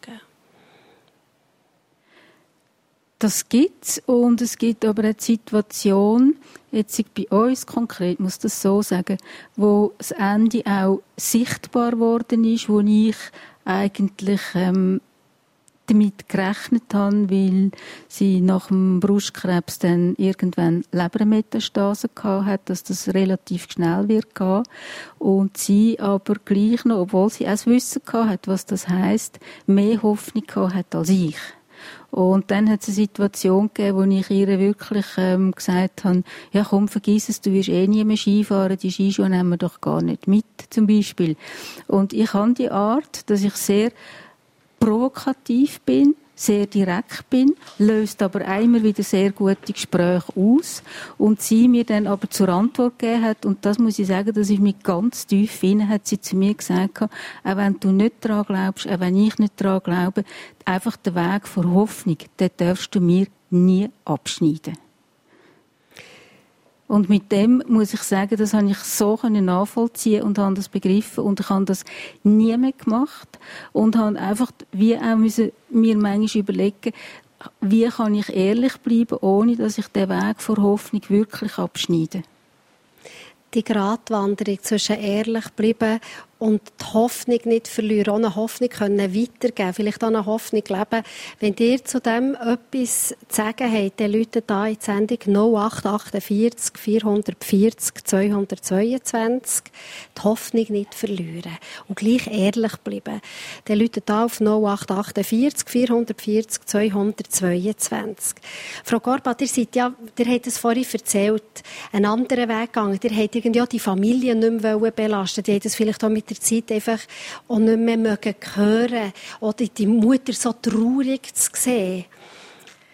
Das gibt es und es gibt aber eine Situation, jetzt bei uns konkret, muss das so sagen, wo das Ende auch sichtbar geworden ist, wo ich eigentlich ähm, damit gerechnet habe, weil sie nach dem Brustkrebs dann irgendwann Lebermetastasen gehabt hat, dass das relativ schnell wird gehen. Und sie aber gleich noch, obwohl sie auch das Wissen gehabt hat, was das heisst, mehr Hoffnung gehabt hat als ich. Und dann hat es eine Situation gegeben, wo ich ihr wirklich ähm, gesagt habe, ja komm, vergiss es, du wirst eh nie mehr Skifahren, die Skischuhe nehmen wir doch gar nicht mit, zum Beispiel. Und ich habe die Art, dass ich sehr provokativ bin, sehr direkt bin, löst aber immer wieder sehr gute Gespräche aus und sie mir dann aber zur Antwort gegeben hat und das muss ich sagen, dass ich mich ganz tief hinein hat sie zu mir gesagt, auch wenn du nicht daran glaubst, auch wenn ich nicht daran glaube, einfach den Weg vor Hoffnung, den darfst du mir nie abschneiden. Und mit dem muss ich sagen, das habe ich so nachvollziehen und habe das begriffen und ich habe das nie mehr gemacht und habe einfach wie auch müssen mir manchmal überlegen, wie kann ich ehrlich bleiben, ohne dass ich den Weg vor Hoffnung wirklich abschneide. Die Gratwanderung zwischen ehrlich bleiben und die Hoffnung nicht verlieren, auch eine Hoffnung können weitergeben, vielleicht auch eine Hoffnung leben. Wenn ihr zu dem etwas zu sagen habt, dann läutet da in die Sendung null acht achtundvierzig vierhundertvierzig zweihundertzweiundzwanzig. Die Hoffnung nicht verlieren und gleich ehrlich bleiben. Dann läutet da auf null acht achtundvierzig vierhundertvierzig zweihundertzweiundzwanzig. Frau Gorbat, ihr seid ja, ihr habt es vorhin erzählt, einen anderen Weg gegangen. Ihr habt irgendwie auch die Familie nicht mehr belastet. Ihr habt es vielleicht auch mit der Zeit einfach auch nicht mehr mögen hören oder die Mutter so traurig zu sehen.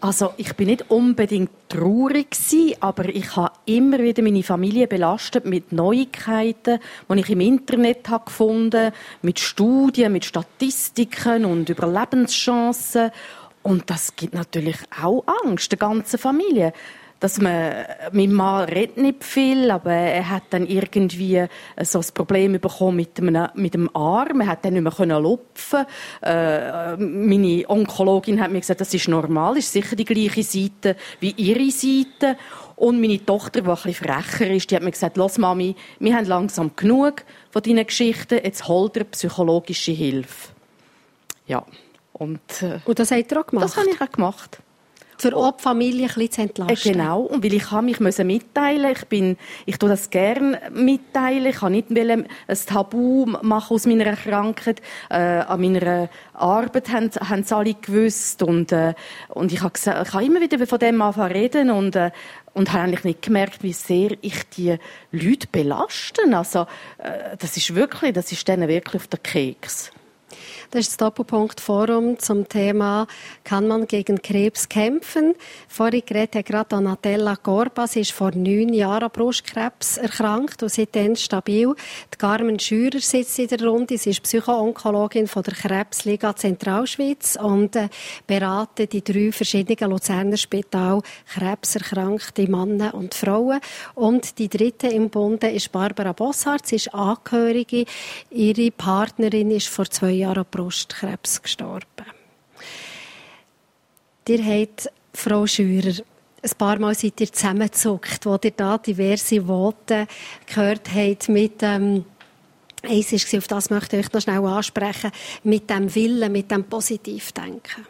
Also ich bin nicht unbedingt traurig gewesen, aber ich habe immer wieder meine Familie belastet mit Neuigkeiten, die ich im Internet habe gefunden, mit Studien, mit Statistiken und Überlebenschancen. Und das gibt natürlich auch Angst der ganzen Familie. Dass man, mein Mann redet nicht viel, aber er hat dann irgendwie so ein Problem bekommen mit dem, mit dem Arm. Er hat dann nicht mehr lupfen. Äh, meine Onkologin hat mir gesagt, das ist normal, ist sicher die gleiche Seite wie ihre Seite. Und meine Tochter, die ein bisschen frecher ist, die hat mir gesagt, «Los, Mami, wir haben langsam genug von deinen Geschichten, jetzt hol dir psychologische Hilfe.» Ja. Und, äh, Und das habt ihr auch gemacht? Das habe ich auch gemacht. Für auch die Familie ein bisschen zu entlasten. Genau, und weil ich mich mitteilen ich bin, ich tue das gerne mitteilen, ich kann nicht ein Tabu machen aus meiner Krankheit, äh, an meiner Arbeit haben, haben sie alle gewusst und, äh, und ich habe ich habe immer wieder von dem anfangen reden und, äh, und habe eigentlich nicht gemerkt, wie sehr ich die Leute belaste. Also, äh, das ist wirklich, das ist denen wirklich auf den Keks. Das ist das Doppelpunkt-Forum zum Thema «Kann man gegen Krebs kämpfen?». Vorhin geredet hat gerade Donatella Gorba. Sie ist vor neun Jahren an Brustkrebs erkrankt und seitdem stabil. Die Carmen Schürer sitzt in der Runde. Sie ist Psycho-Onkologin von der Krebsliga Zentralschweiz und äh, beratet die drei verschiedenen Luzerner Spital krebserkrankte Männer und Frauen. Und die dritte im Bunde ist Barbara Bosshardt. Sie ist Angehörige. Ihre Partnerin ist vor zwei Jahren an Brustkrebs gestorben. Ihr habt, Frau Schürer, ein paar Mal seid ihr zusammengezuckt, wo ihr da diverse Worte gehört habt mit ähm, eins war, auf das möchte ich noch schnell ansprechen, mit dem Willen, mit dem Positivdenken.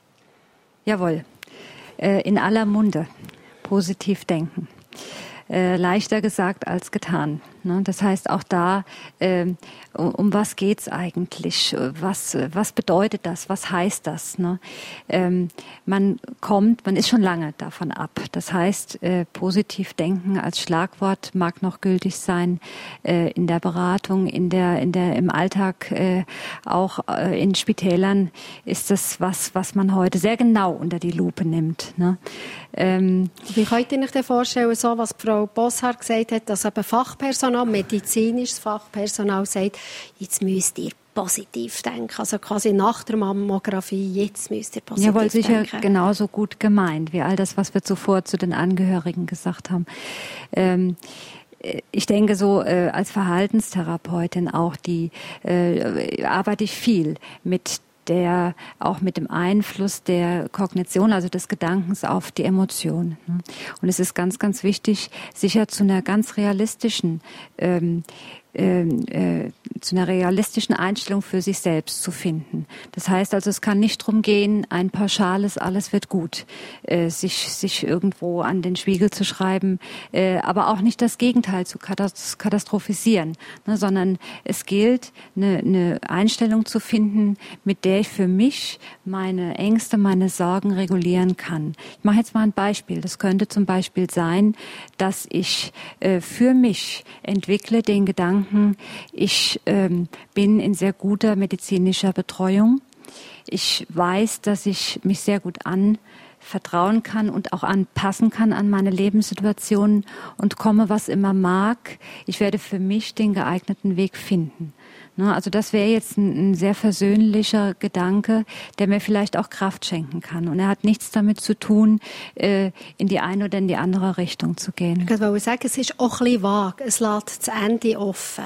Jawohl. Äh, in aller Munde. Positiv denken. Äh, leichter gesagt als getan. Ne? Das heißt, auch da, äh, um, um was geht's eigentlich? Was, was bedeutet das? Was heißt das? Ne? Ähm, man kommt, man ist schon lange davon ab. Das heißt, äh, positiv denken als Schlagwort mag noch gültig sein äh, in der Beratung, in der, in der, im Alltag, äh, auch äh, in Spitälern ist das was, was man heute sehr genau unter die Lupe nimmt. Ne? Ähm, Wie könnt ihr euch denn vorstellen, so was Frau Bosshardt gesagt hat, dass eben Fachpersonal, medizinisches Fachpersonal sagt, jetzt müsst ihr positiv denken. Also quasi nach der Mammographie, jetzt müsst ihr positiv Jawohl, sicher denken. Sicher genauso gut gemeint, wie all das, was wir zuvor zu den Angehörigen gesagt haben. Ähm, Ich denke so, äh, als Verhaltenstherapeutin auch, die äh, arbeite ich viel mit der, auch mit dem Einfluss der Kognition, also des Gedankens auf die Emotion. Und es ist ganz, ganz wichtig, sicher zu einer ganz realistischen ähm, Äh, zu einer realistischen Einstellung für sich selbst zu finden. Das heißt also, es kann nicht darum gehen, ein pauschales alles wird gut, äh, sich, sich irgendwo an den Spiegel zu schreiben, äh, aber auch nicht das Gegenteil zu katastrophisieren, ne, sondern es gilt, eine, eine Einstellung zu finden, mit der ich für mich meine Ängste, meine Sorgen regulieren kann. Ich mache jetzt mal ein Beispiel. Das könnte zum Beispiel sein, dass ich äh, für mich entwickle den Gedanken, ich ähm, bin in sehr guter medizinischer Betreuung. Ich weiß, dass ich mich sehr gut anvertrauen kann und auch anpassen kann an meine Lebenssituation und komme, was immer mag. Ich werde für mich den geeigneten Weg finden. Also das wäre jetzt ein, ein sehr versöhnlicher Gedanke, der mir vielleicht auch Kraft schenken kann. Und er hat nichts damit zu tun, äh, in die eine oder in die andere Richtung zu gehen. Ich wollte sagen, es ist auch ein bisschen vage. Es lässt das Ende offen.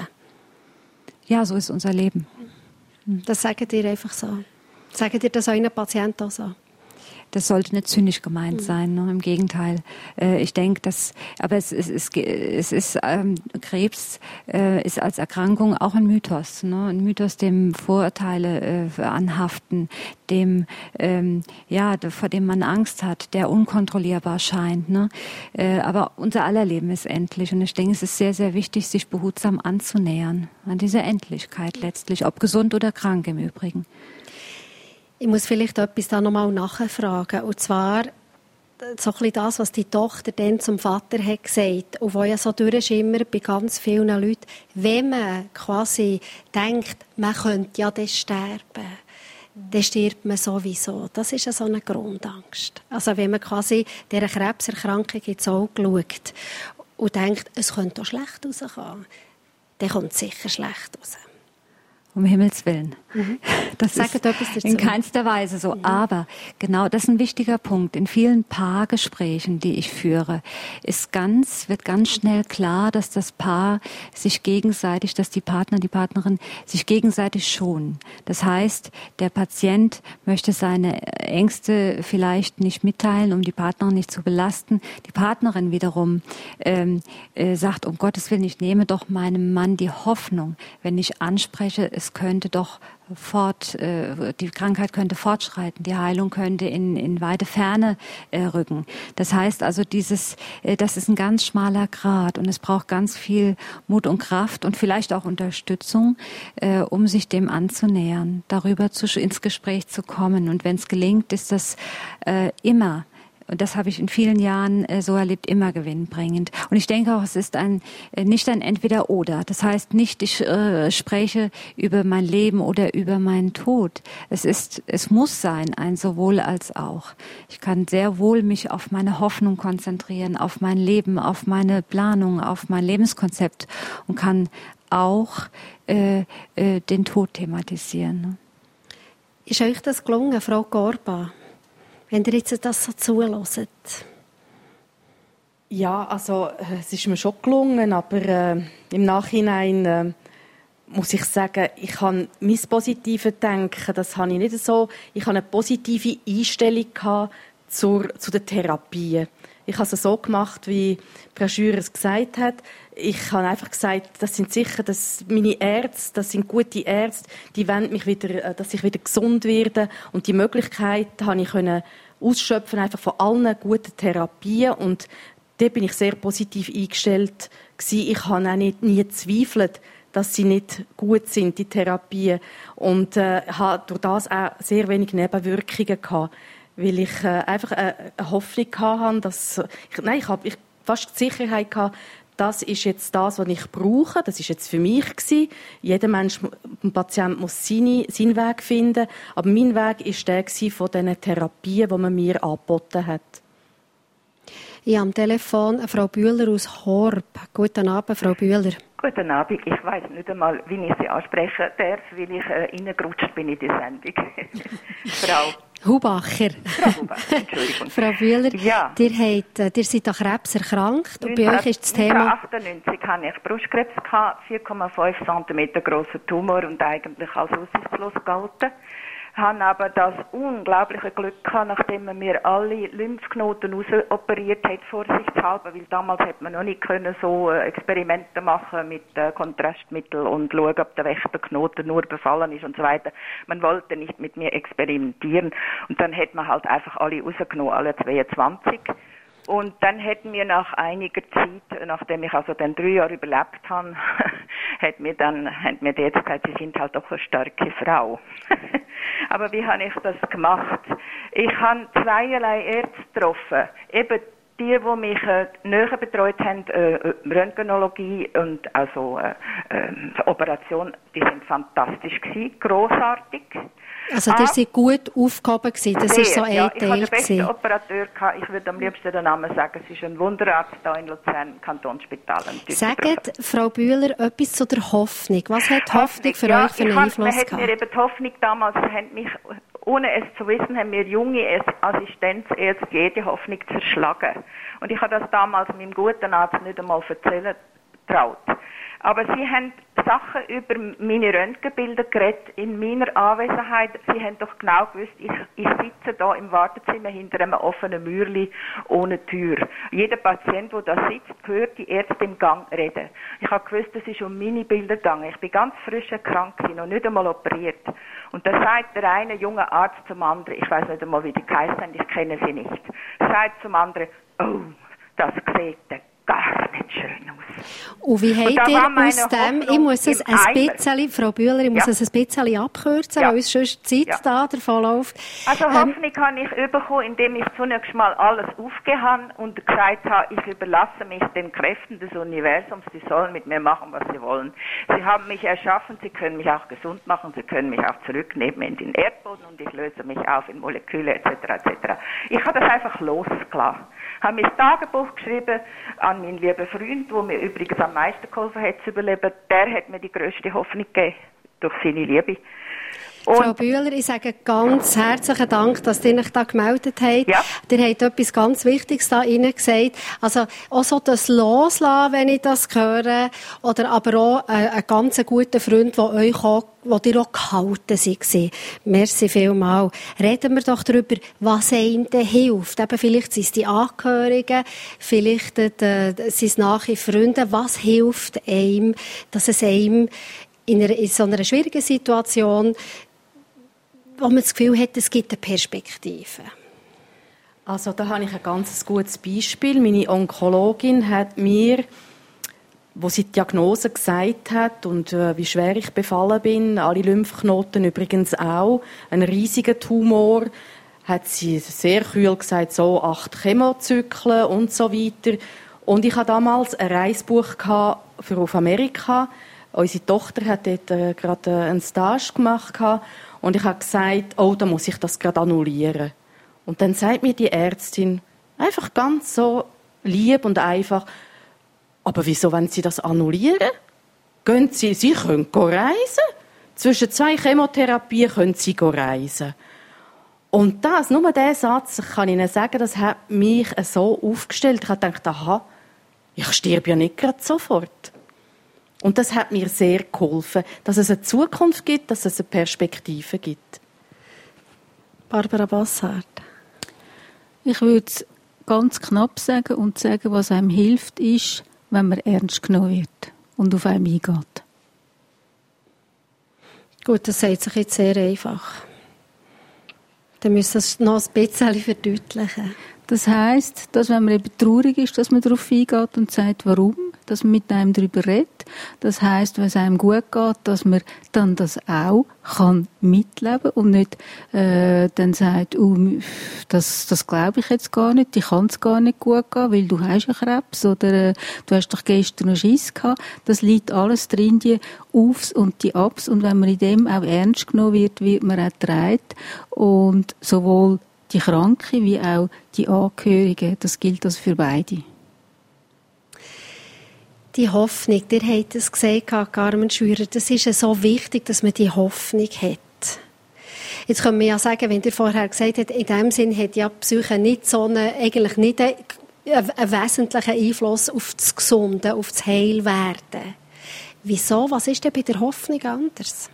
Ja, so ist unser Leben. Das sagt ihr einfach so. Sagt ihr das euren Patienten auch so? Das sollte nicht zynisch gemeint sein, ne? Im Gegenteil. Äh, ich denke, dass, aber es, es, es, es ist, ähm, Krebs äh, ist als Erkrankung auch ein Mythos, ne? Ein Mythos, dem Vorurteile äh, anhaften, dem, ähm, ja, vor dem man Angst hat, der unkontrollierbar scheint, ne? Äh, aber unser aller Leben ist endlich und ich denke, es ist sehr, sehr wichtig, sich behutsam anzunähern an diese Endlichkeit letztlich, ob gesund oder krank im Übrigen. Ich muss vielleicht etwas da nochmal nachfragen. Und zwar so ein bisschen das, was die Tochter dann zum Vater hat gesagt und wo ja so durchschimmert bei ganz vielen Leuten. Wenn man quasi denkt, man könnte ja dann sterben, dann stirbt man sowieso. Das ist so eine Grundangst. Also wenn man quasi dieser Krebserkrankung ins Auge schaut und denkt, es könnte auch schlecht rauskommen, dann kommt es sicher schlecht raus. Um Himmels Willen. Mhm. Das Sagt ist etwas dazu. in keinster Weise so. Mhm. Aber genau, das ist ein wichtiger Punkt. In vielen Paargesprächen, die ich führe, ist ganz, wird ganz schnell klar, dass das Paar sich gegenseitig, dass die Partner, die Partnerin sich gegenseitig schonen. Das heißt, der Patient möchte seine Ängste vielleicht nicht mitteilen, um die Partnerin nicht zu belasten. Die Partnerin wiederum ähm, äh, sagt, um Gottes Willen, ich nehme doch meinem Mann die Hoffnung, wenn ich anspreche, es könnte doch fort, äh, die Krankheit könnte fortschreiten, die Heilung könnte in, in weite Ferne äh, rücken. Das heißt also, dieses, äh, das ist ein ganz schmaler Grat und es braucht ganz viel Mut und Kraft und vielleicht auch Unterstützung, äh, um sich dem anzunähern, darüber zu, ins Gespräch zu kommen. Und wenn es gelingt, ist das äh, immer, und das habe ich in vielen Jahren äh, so erlebt, immer gewinnbringend. Und ich denke auch, es ist ein äh, nicht ein Entweder-Oder. Das heißt nicht, ich äh, spreche über mein Leben oder über meinen Tod. Es ist, es muss sein, ein sowohl als auch. Ich kann sehr wohl mich auf meine Hoffnung konzentrieren, auf mein Leben, auf meine Planung, auf mein Lebenskonzept und kann auch äh, äh, den Tod thematisieren. Ist euch das gelungen, Frau Gorba? Wenn ihr jetzt das so zuhört? Ja, also es ist mir schon gelungen, aber äh, im Nachhinein äh, muss ich sagen, ich habe mein positives Denken, das habe ich nicht so. Ich habe eine positive Einstellung gehabt zur, zu der Therapie. Ich habe es so gemacht, wie Frau Schürer es gesagt hat. Ich habe einfach gesagt, das sind sicher dass meine Ärzte, das sind gute Ärzte, die wollen mich wieder, dass ich wieder gesund werde. Und die Möglichkeit habe ich können ausschöpfen einfach von allen guten Therapien. Und da bin ich sehr positiv eingestellt gewesen. Ich habe auch nicht, nie gezweifelt, dass sie nicht gut sind, die Therapien. Und äh, habe durch das auch sehr wenig Nebenwirkungen gehabt. Weil ich äh, einfach eine, eine Hoffnung hatte, dass ich, nein, ich habe ich fast die Sicherheit gehabt, das ist jetzt das, was ich brauche. Das ist jetzt für mich gewesen. Jeder Mensch, ein Patient muss seine, seinen Weg finden. Aber mein Weg ist der von diesen Therapien, die man mir angeboten hat. Ich habe am Telefon Frau Bühler aus Horb. Guten Abend, Frau Bühler. Guten Abend. Ich weiss nicht einmal, wie ich Sie ansprechen darf, weil ich äh, reingerutscht bin in die Sendung. Frau Hubacher. Frau Hubacher, Entschuldigung. Frau Bühler, ja. ihr, habt, ihr seid an Krebs erkrankt und bei euch ist das Thema... neunzehnhundertachtundneunzig hatte ich Brustkrebs, vier Komma fünf Zentimeter grosser Tumor und eigentlich als aussichtslos gehalten. Ich hatte aber das unglaubliche Glück gehabt, nachdem man mir alle Lymphknoten rausoperiert hat, vorsichtshalber, weil damals hat man noch nicht können so Experimente machen mit äh, Kontrastmitteln und schauen, ob der Wächterknoten nur befallen ist und so weiter. Man wollte nicht mit mir experimentieren und dann hat man halt einfach alle rausgenommen, alle zweiundzwanzig. Und dann hätten wir nach einiger Zeit, nachdem ich also dann drei Jahre überlebt habe, hat mir dann, hat mir die jetzt gesagt, Sie sind halt doch eine starke Frau. Aber wie habe ich das gemacht? Ich habe zweierlei Ärzte getroffen. Eben die, die mich äh, näher betreut haben, äh, Röntgenologie und also äh, äh, Operation, die sind fantastisch gewesen, grossartig. Also der war gut aufgehoben gewesen. Das war so ein ja, Teil. Ich hatte den besten Operateur gehabt. Ich würde am liebsten den Namen sagen. Es ist ein Wunderarzt hier in Luzern, Kantonsspital. Sagt Frau Bühler etwas zu der Hoffnung. Was hat die Hoffnung für ja, euch für einen Einfluss gehabt? Man hat mir eben die Hoffnung damals, haben mich, ohne es zu wissen, haben mir junge Assistenzärzte jede Hoffnung zerschlagen. Und ich habe das damals meinem guten Arzt nicht einmal erzählen getraut. Aber sie haben Sachen über meine Röntgenbilder geredet in meiner Anwesenheit. Sie haben doch genau gewusst, ich, ich sitze da im Wartezimmer hinter einem offenen Mürli ohne Tür. Jeder Patient, der da sitzt, hört die Ärzte im Gang reden. Ich habe gewusst, es ist um meine Bilder gegangen. Ich bin ganz frisch erkrankt, noch nicht einmal operiert. Und da sagt der eine junge Arzt zum anderen, ich weiß nicht einmal, wie die geheißen haben, ich kenne sie nicht, sagt zum anderen, oh, das sieht gar nicht schön aus. Und wie habt und ihr aus dem, ich muss es ein bisschen, Frau Bühler, ich muss ja. es ein bisschen abkürzen, ja. weil uns sonst die Zeit ja. da davonläuft. Also ähm, Hoffnung habe ich bekommen, indem ich zunächst mal alles aufgehört und gesagt habe, ich überlasse mich den Kräften des Universums, die sollen mit mir machen, was sie wollen. Sie haben mich erschaffen, sie können mich auch gesund machen, sie können mich auch zurücknehmen in den Erdboden und ich löse mich auf in Moleküle et cetera et cetera. Ich habe das einfach losgelassen. Habe mir ein Tagebuch geschrieben an meinen lieben Freund, der mir übrigens am meisten geholfen hat zu überleben. Der hat mir die grösste Hoffnung gegeben, durch seine Liebe. Und Frau Bühler, ich sage ganz herzlichen Dank, dass ihr euch da gemeldet habt. Ja. Ihr habt etwas ganz Wichtiges da rein gesagt. Also, auch so das Loslassen, wenn ich das höre. Oder aber auch ein, ein ganz guter Freund, der euch auch, wo ihr auch gehalten seid. Merci vielmals. Reden wir doch darüber, was einem denn hilft. Eben vielleicht sind es die Angehörigen, vielleicht äh, sind es nahe Freunde. Was hilft einem, dass es einem in, einer, in so einer schwierigen Situation, wo man das Gefühl hat, es gibt eine Perspektive? Also da habe ich ein ganz gutes Beispiel. Meine Onkologin hat mir, wo sie die Diagnose gesagt hat und äh, wie schwer ich befallen bin, alle Lymphknoten übrigens auch, ein riesiger Tumor, hat sie sehr kühl gesagt, so acht Chemozyklen und so weiter. Und ich hatte damals ein Reisbuch für auf Amerika. Unsere Tochter hat dort äh, gerade äh, einen Stage gemacht und ich habe gesagt, oh, da muss ich das gerade annullieren. Und dann sagt mir die Ärztin einfach ganz so lieb und einfach, aber wieso, wenn Sie das annullieren? Gehen Sie, Sie können reisen. Zwischen zwei Chemotherapien können Sie reisen. Und das, nur dieser Satz, kann ich Ihnen sagen, das hat mich so aufgestellt. Ich habe gedacht, aha, ich sterbe ja nicht gerade sofort. Und das hat mir sehr geholfen, dass es eine Zukunft gibt, dass es eine Perspektive gibt. Barbara Bassart. Ich würde es ganz knapp sagen und sagen, was einem hilft, ist, wenn man ernst genommen wird und auf einem eingeht. Gut, das sagt sich jetzt sehr einfach. Dann müssen wir es noch ein bisschen verdeutlichen. Das heisst, dass wenn man eben traurig ist, dass man darauf eingeht und sagt, warum, dass man mit einem darüber redet. Das heisst, wenn es einem gut geht, dass man dann das auch kann mitleben und nicht äh, dann sagt, oh, das, das glaube ich jetzt gar nicht, ich kann es gar nicht gut gehen, weil du hast einen Krebs oder äh, du hast doch gestern einen Schiss gehabt. Das liegt alles drin, die Aufs und die Abs. Und wenn man in dem auch ernst genommen wird, wird man auch getragen. Und sowohl die Kranken wie auch die Angehörigen, das gilt also für beide. Die Hoffnung, ihr habt es gesagt, Carmen Scheurer, das ist ja so wichtig, dass man die Hoffnung hat. Jetzt können wir ja sagen, wenn ihr vorher gesagt habt, in dem Sinn hat ja die Psyche nicht so eine, eigentlich nicht einen, einen wesentlichen Einfluss auf das Gesunde, auf das Heilwerden. Wieso? Was ist denn bei der Hoffnung anders?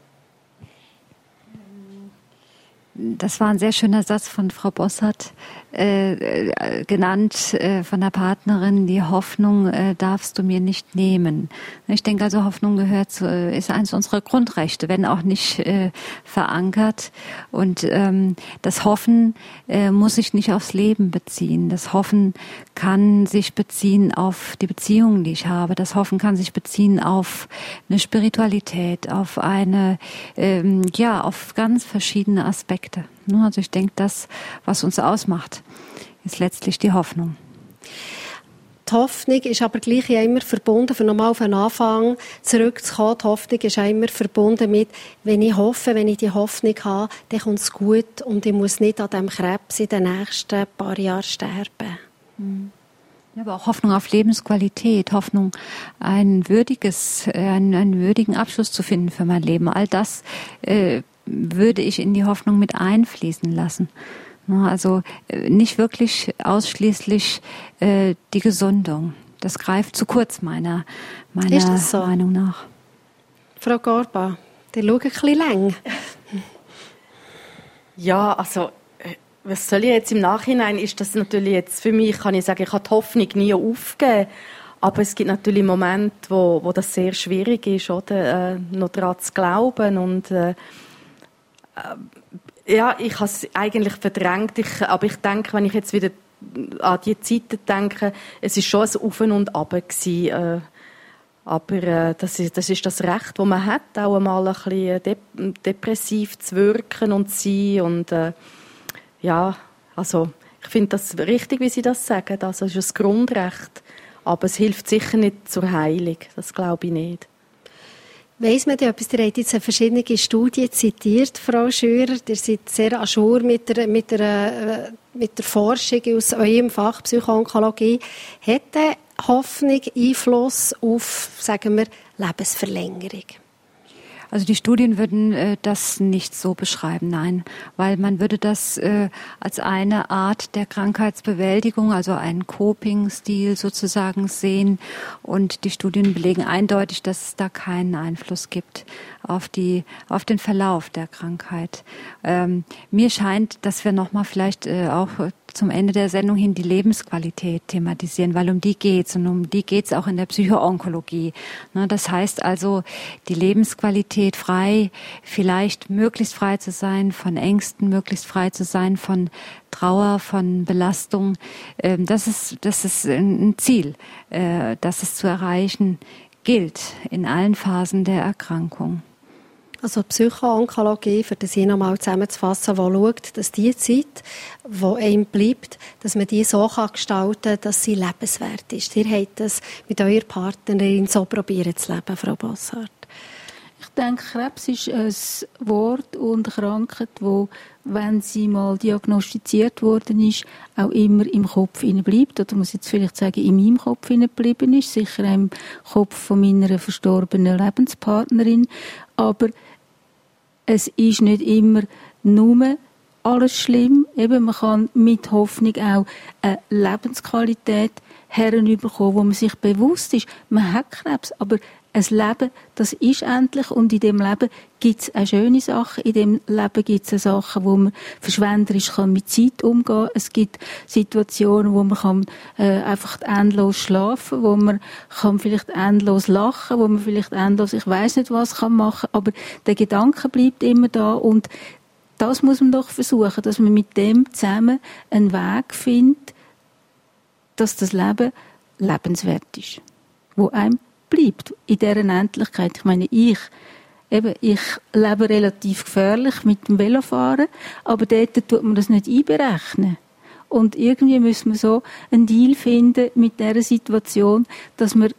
Das war ein sehr schöner Satz von Frau Bossart, äh, äh, genannt äh, von der Partnerin, die Hoffnung äh, darfst du mir nicht nehmen. Ich denke also, Hoffnung gehört zu, äh, ist eines unserer Grundrechte, wenn auch nicht äh, verankert. Und ähm, das Hoffen äh, muss sich nicht aufs Leben beziehen. Das Hoffen kann sich beziehen auf die Beziehungen, die ich habe. Das Hoffen kann sich beziehen auf eine Spiritualität, auf eine, ähm, ja, auf ganz verschiedene Aspekte. Also ich denke, das, was uns ausmacht, ist letztlich die Hoffnung. Die Hoffnung ist aber gleich ja immer verbunden, für nochmal auf den Anfang zurückzukommen, die Hoffnung ist auch immer verbunden mit, wenn ich hoffe, wenn ich die Hoffnung habe, dann kommt es gut und ich muss nicht an diesem Krebs in den nächsten paar Jahren sterben. Mhm. Ja, aber auch Hoffnung auf Lebensqualität, Hoffnung, ein würdiges, einen, einen würdigen Abschluss zu finden für mein Leben. All das äh, würde ich in die Hoffnung mit einfließen lassen. Also nicht wirklich ausschließlich äh, die Gesundung. Das greift zu kurz meiner, meiner Ist das so? Meinung nach. Frau Gorba, der schaut ein bisschen lang. Ja, also was soll ich jetzt im Nachhinein, ist das natürlich jetzt für mich, kann ich sagen, ich habe die Hoffnung nie aufgegeben. Aber es gibt natürlich Momente, wo, wo das sehr schwierig ist, oder? Äh, noch daran zu glauben und äh, ja, ich habe es eigentlich verdrängt. Ich, aber ich denke, wenn ich jetzt wieder an die Zeiten denke, es ist schon ein Auf und Ab gewesen, äh, aber äh, das, ist, das ist das Recht, das man hat, auch einmal ein bisschen de- depressiv zu wirken und zu sein. Und äh, ja, also ich finde das richtig, wie Sie das sagen. Also, es ist ein Grundrecht, aber es hilft sicher nicht zur Heilung. Das glaube ich nicht. Weiss man denn etwas? Ihr habt jetzt verschiedene Studien zitiert, Frau Scheurer. Ihr seid sehr à jour mit der, mit der, mit der Forschung aus eurem Fach Psychoonkologie. Hat denn Hoffnung Einfluss auf, sagen wir, Lebensverlängerung? Also die Studien würden äh, das nicht so beschreiben, nein, weil man würde das äh, als eine Art der Krankheitsbewältigung, also einen Coping-Stil sozusagen sehen, und die Studien belegen eindeutig, dass es da keinen Einfluss gibt auf die auf den Verlauf der Krankheit. Ähm, mir scheint, dass wir nochmal vielleicht äh, auch zum Ende der Sendung hin die Lebensqualität thematisieren, weil um die geht's und um die geht's auch in der Psychoonkologie. Ne, das heißt also, die Lebensqualität, frei, vielleicht möglichst frei zu sein von Ängsten, möglichst frei zu sein von Trauer, von Belastung. Ähm, das ist das ist ein Ziel, äh, das es zu erreichen gilt in allen Phasen der Erkrankung. Also Psychoonkologie, für das hier nochmal zusammenzufassen, die schaut, dass die Zeit, die einem bleibt, dass man die so gestalten kann, dass sie lebenswert ist. Ihr habt das mit eurer Partnerin so probieren zu leben, Frau Bossart. Ich denke, Krebs ist ein Wort und eine Krankheit, die, wenn sie mal diagnostiziert worden ist, auch immer im Kopf bleibt. Oder muss ich jetzt vielleicht sagen, in meinem Kopf geblieben ist. Sicher im Kopf von meiner verstorbenen Lebenspartnerin. Aber es ist nicht immer nur alles schlimm. Eben, man kann mit Hoffnung auch eine Lebensqualität herüberkommen, wo man sich bewusst ist, man hat Krebs, aber ein Leben, das ist endlich, und in dem Leben gibt es auch schöne Sachen. In dem Leben gibt es Sachen, wo man verschwenderisch kann mit Zeit umgehen kann. Es gibt Situationen, wo man kann, äh, einfach endlos schlafen, wo man kann vielleicht endlos lachen, wo man vielleicht endlos, ich weiss nicht was, kann machen, aber der Gedanke bleibt immer da, und das muss man doch versuchen, dass man mit dem zusammen einen Weg findet, dass das Leben lebenswert ist, wo einem bleibt in dieser Endlichkeit. Ich meine, ich, eben, ich lebe relativ gefährlich mit dem Velofahren, aber dort tut man das nicht einberechnen. Und irgendwie müssen wir so einen Deal finden mit dieser Situation, dass man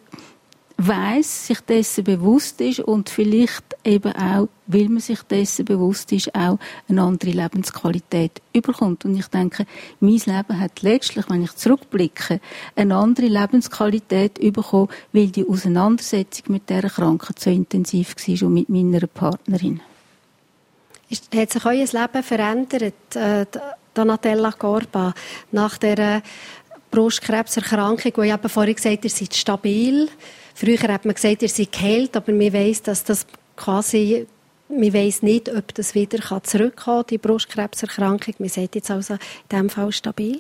weiss, sich dessen bewusst ist und vielleicht eben auch, weil man sich dessen bewusst ist, auch eine andere Lebensqualität überkommt. Und ich denke, mein Leben hat letztlich, wenn ich zurückblicke, eine andere Lebensqualität bekommen, weil die Auseinandersetzung mit dieser Krankheit so intensiv war und mit meiner Partnerin. Ist, hat sich euer Leben verändert, äh, Donatella Corba, nach dieser Brustkrebserkrankung, wo ich eben vorhin gesagt habe, ihr seid stabil? Früher hat man gesagt, ihr seid geheilt, aber man weiss, dass das quasi, man weiss nicht, ob das wieder zurückkommen kann, die Brustkrebserkrankung. Man sagt jetzt also in diesem Fall stabil.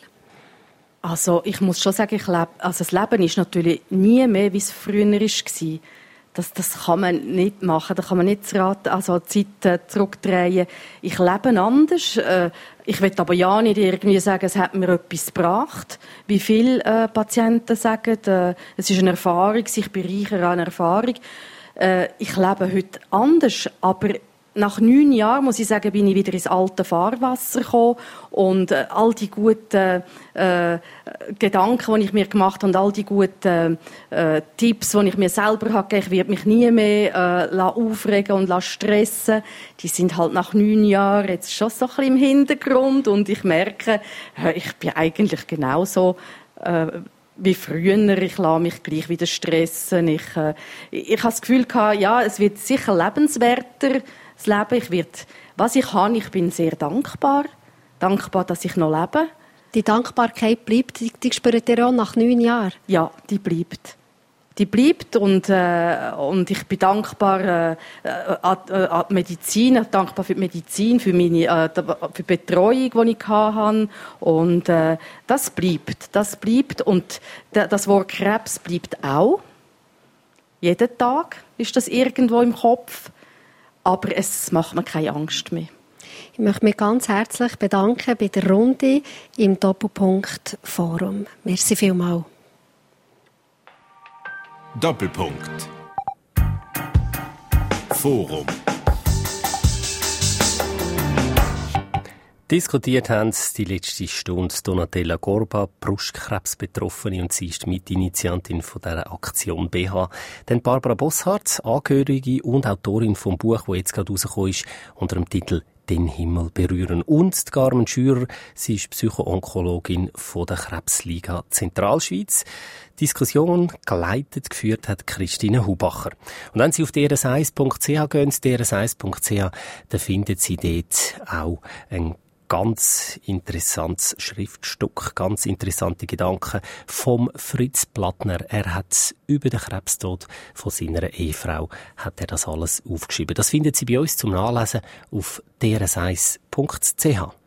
Also ich muss schon sagen, ich lebe, also das Leben ist natürlich nie mehr, wie es früher war. Das, das kann man nicht machen, da kann man nicht also die Zeit zurückdrehen. Ich lebe anders. Ich will aber ja nicht irgendwie sagen, es hat mir etwas gebracht. Wie viele äh, Patienten sagen, äh, es ist eine Erfahrung, sich bereichern an Erfahrung. Äh, ich lebe heute anders, aber nach neun Jahren, muss ich sagen, bin ich wieder ins alte Fahrwasser gekommen, und äh, all die guten äh, Gedanken, die ich mir gemacht habe, und all die guten äh, Tipps, die ich mir selber habe gegeben, ich werde mich nie mehr äh, aufregen und stressen, die sind halt nach neun Jahren jetzt schon so ein bisschen im Hintergrund, und ich merke, äh, ich bin eigentlich genauso äh, wie früher. Ich lasse mich gleich wieder stressen. Ich, äh, ich, ich habe das Gefühl gehabt, ja, es wird sicher lebenswerter, das Leben. Ich wird, was ich habe, ich bin sehr dankbar. Dankbar, dass ich noch lebe. Die Dankbarkeit bleibt, die, die spürt ihr auch nach neun Jahren? Ja, die bleibt. Die bleibt, und, äh, und ich bin dankbar äh, an, äh, an die Medizin, dankbar für die Medizin, für, meine, äh, für die Betreuung, die ich hatte. Und äh, das bleibt, das bleibt. Und das Wort Krebs bleibt auch. Jeden Tag ist das irgendwo im Kopf. Aber es macht mir keine Angst mehr. Ich möchte mich ganz herzlich bedanken bei der Runde im Doppelpunkt Forum. Merci vielmals. Doppelpunkt Forum. Diskutiert haben sie die letzte Stunde Donatella Gorba, Brustkrebsbetroffene, und sie ist die Mitinitiantin von dieser Aktion B H. Dann Barbara Bosshardt, Angehörige und Autorin vom Buch, das jetzt gerade rausgekommen ist, unter dem Titel «Den Himmel berühren». Und die Carmen Schürer, sie ist Psychoonkologin von der Krebsliga Zentralschweiz. Diskussion geleitet, geführt hat Christine Hubacher. Und wenn Sie auf d r s eins punkt c h gehen, d r s eins punkt c h, dann finden Sie dort auch ein ganz interessantes Schriftstück, ganz interessante Gedanken vom Fritz Plattner. Er hat über den Krebstod von seiner Ehefrau hat er das alles aufgeschrieben. Das finden Sie bei uns zum Nachlesen auf d r s eins punkt c h.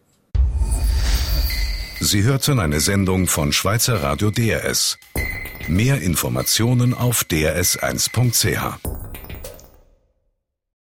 Sie hörten eine Sendung von Schweizer Radio D R S. Mehr Informationen auf d r s eins punkt c h.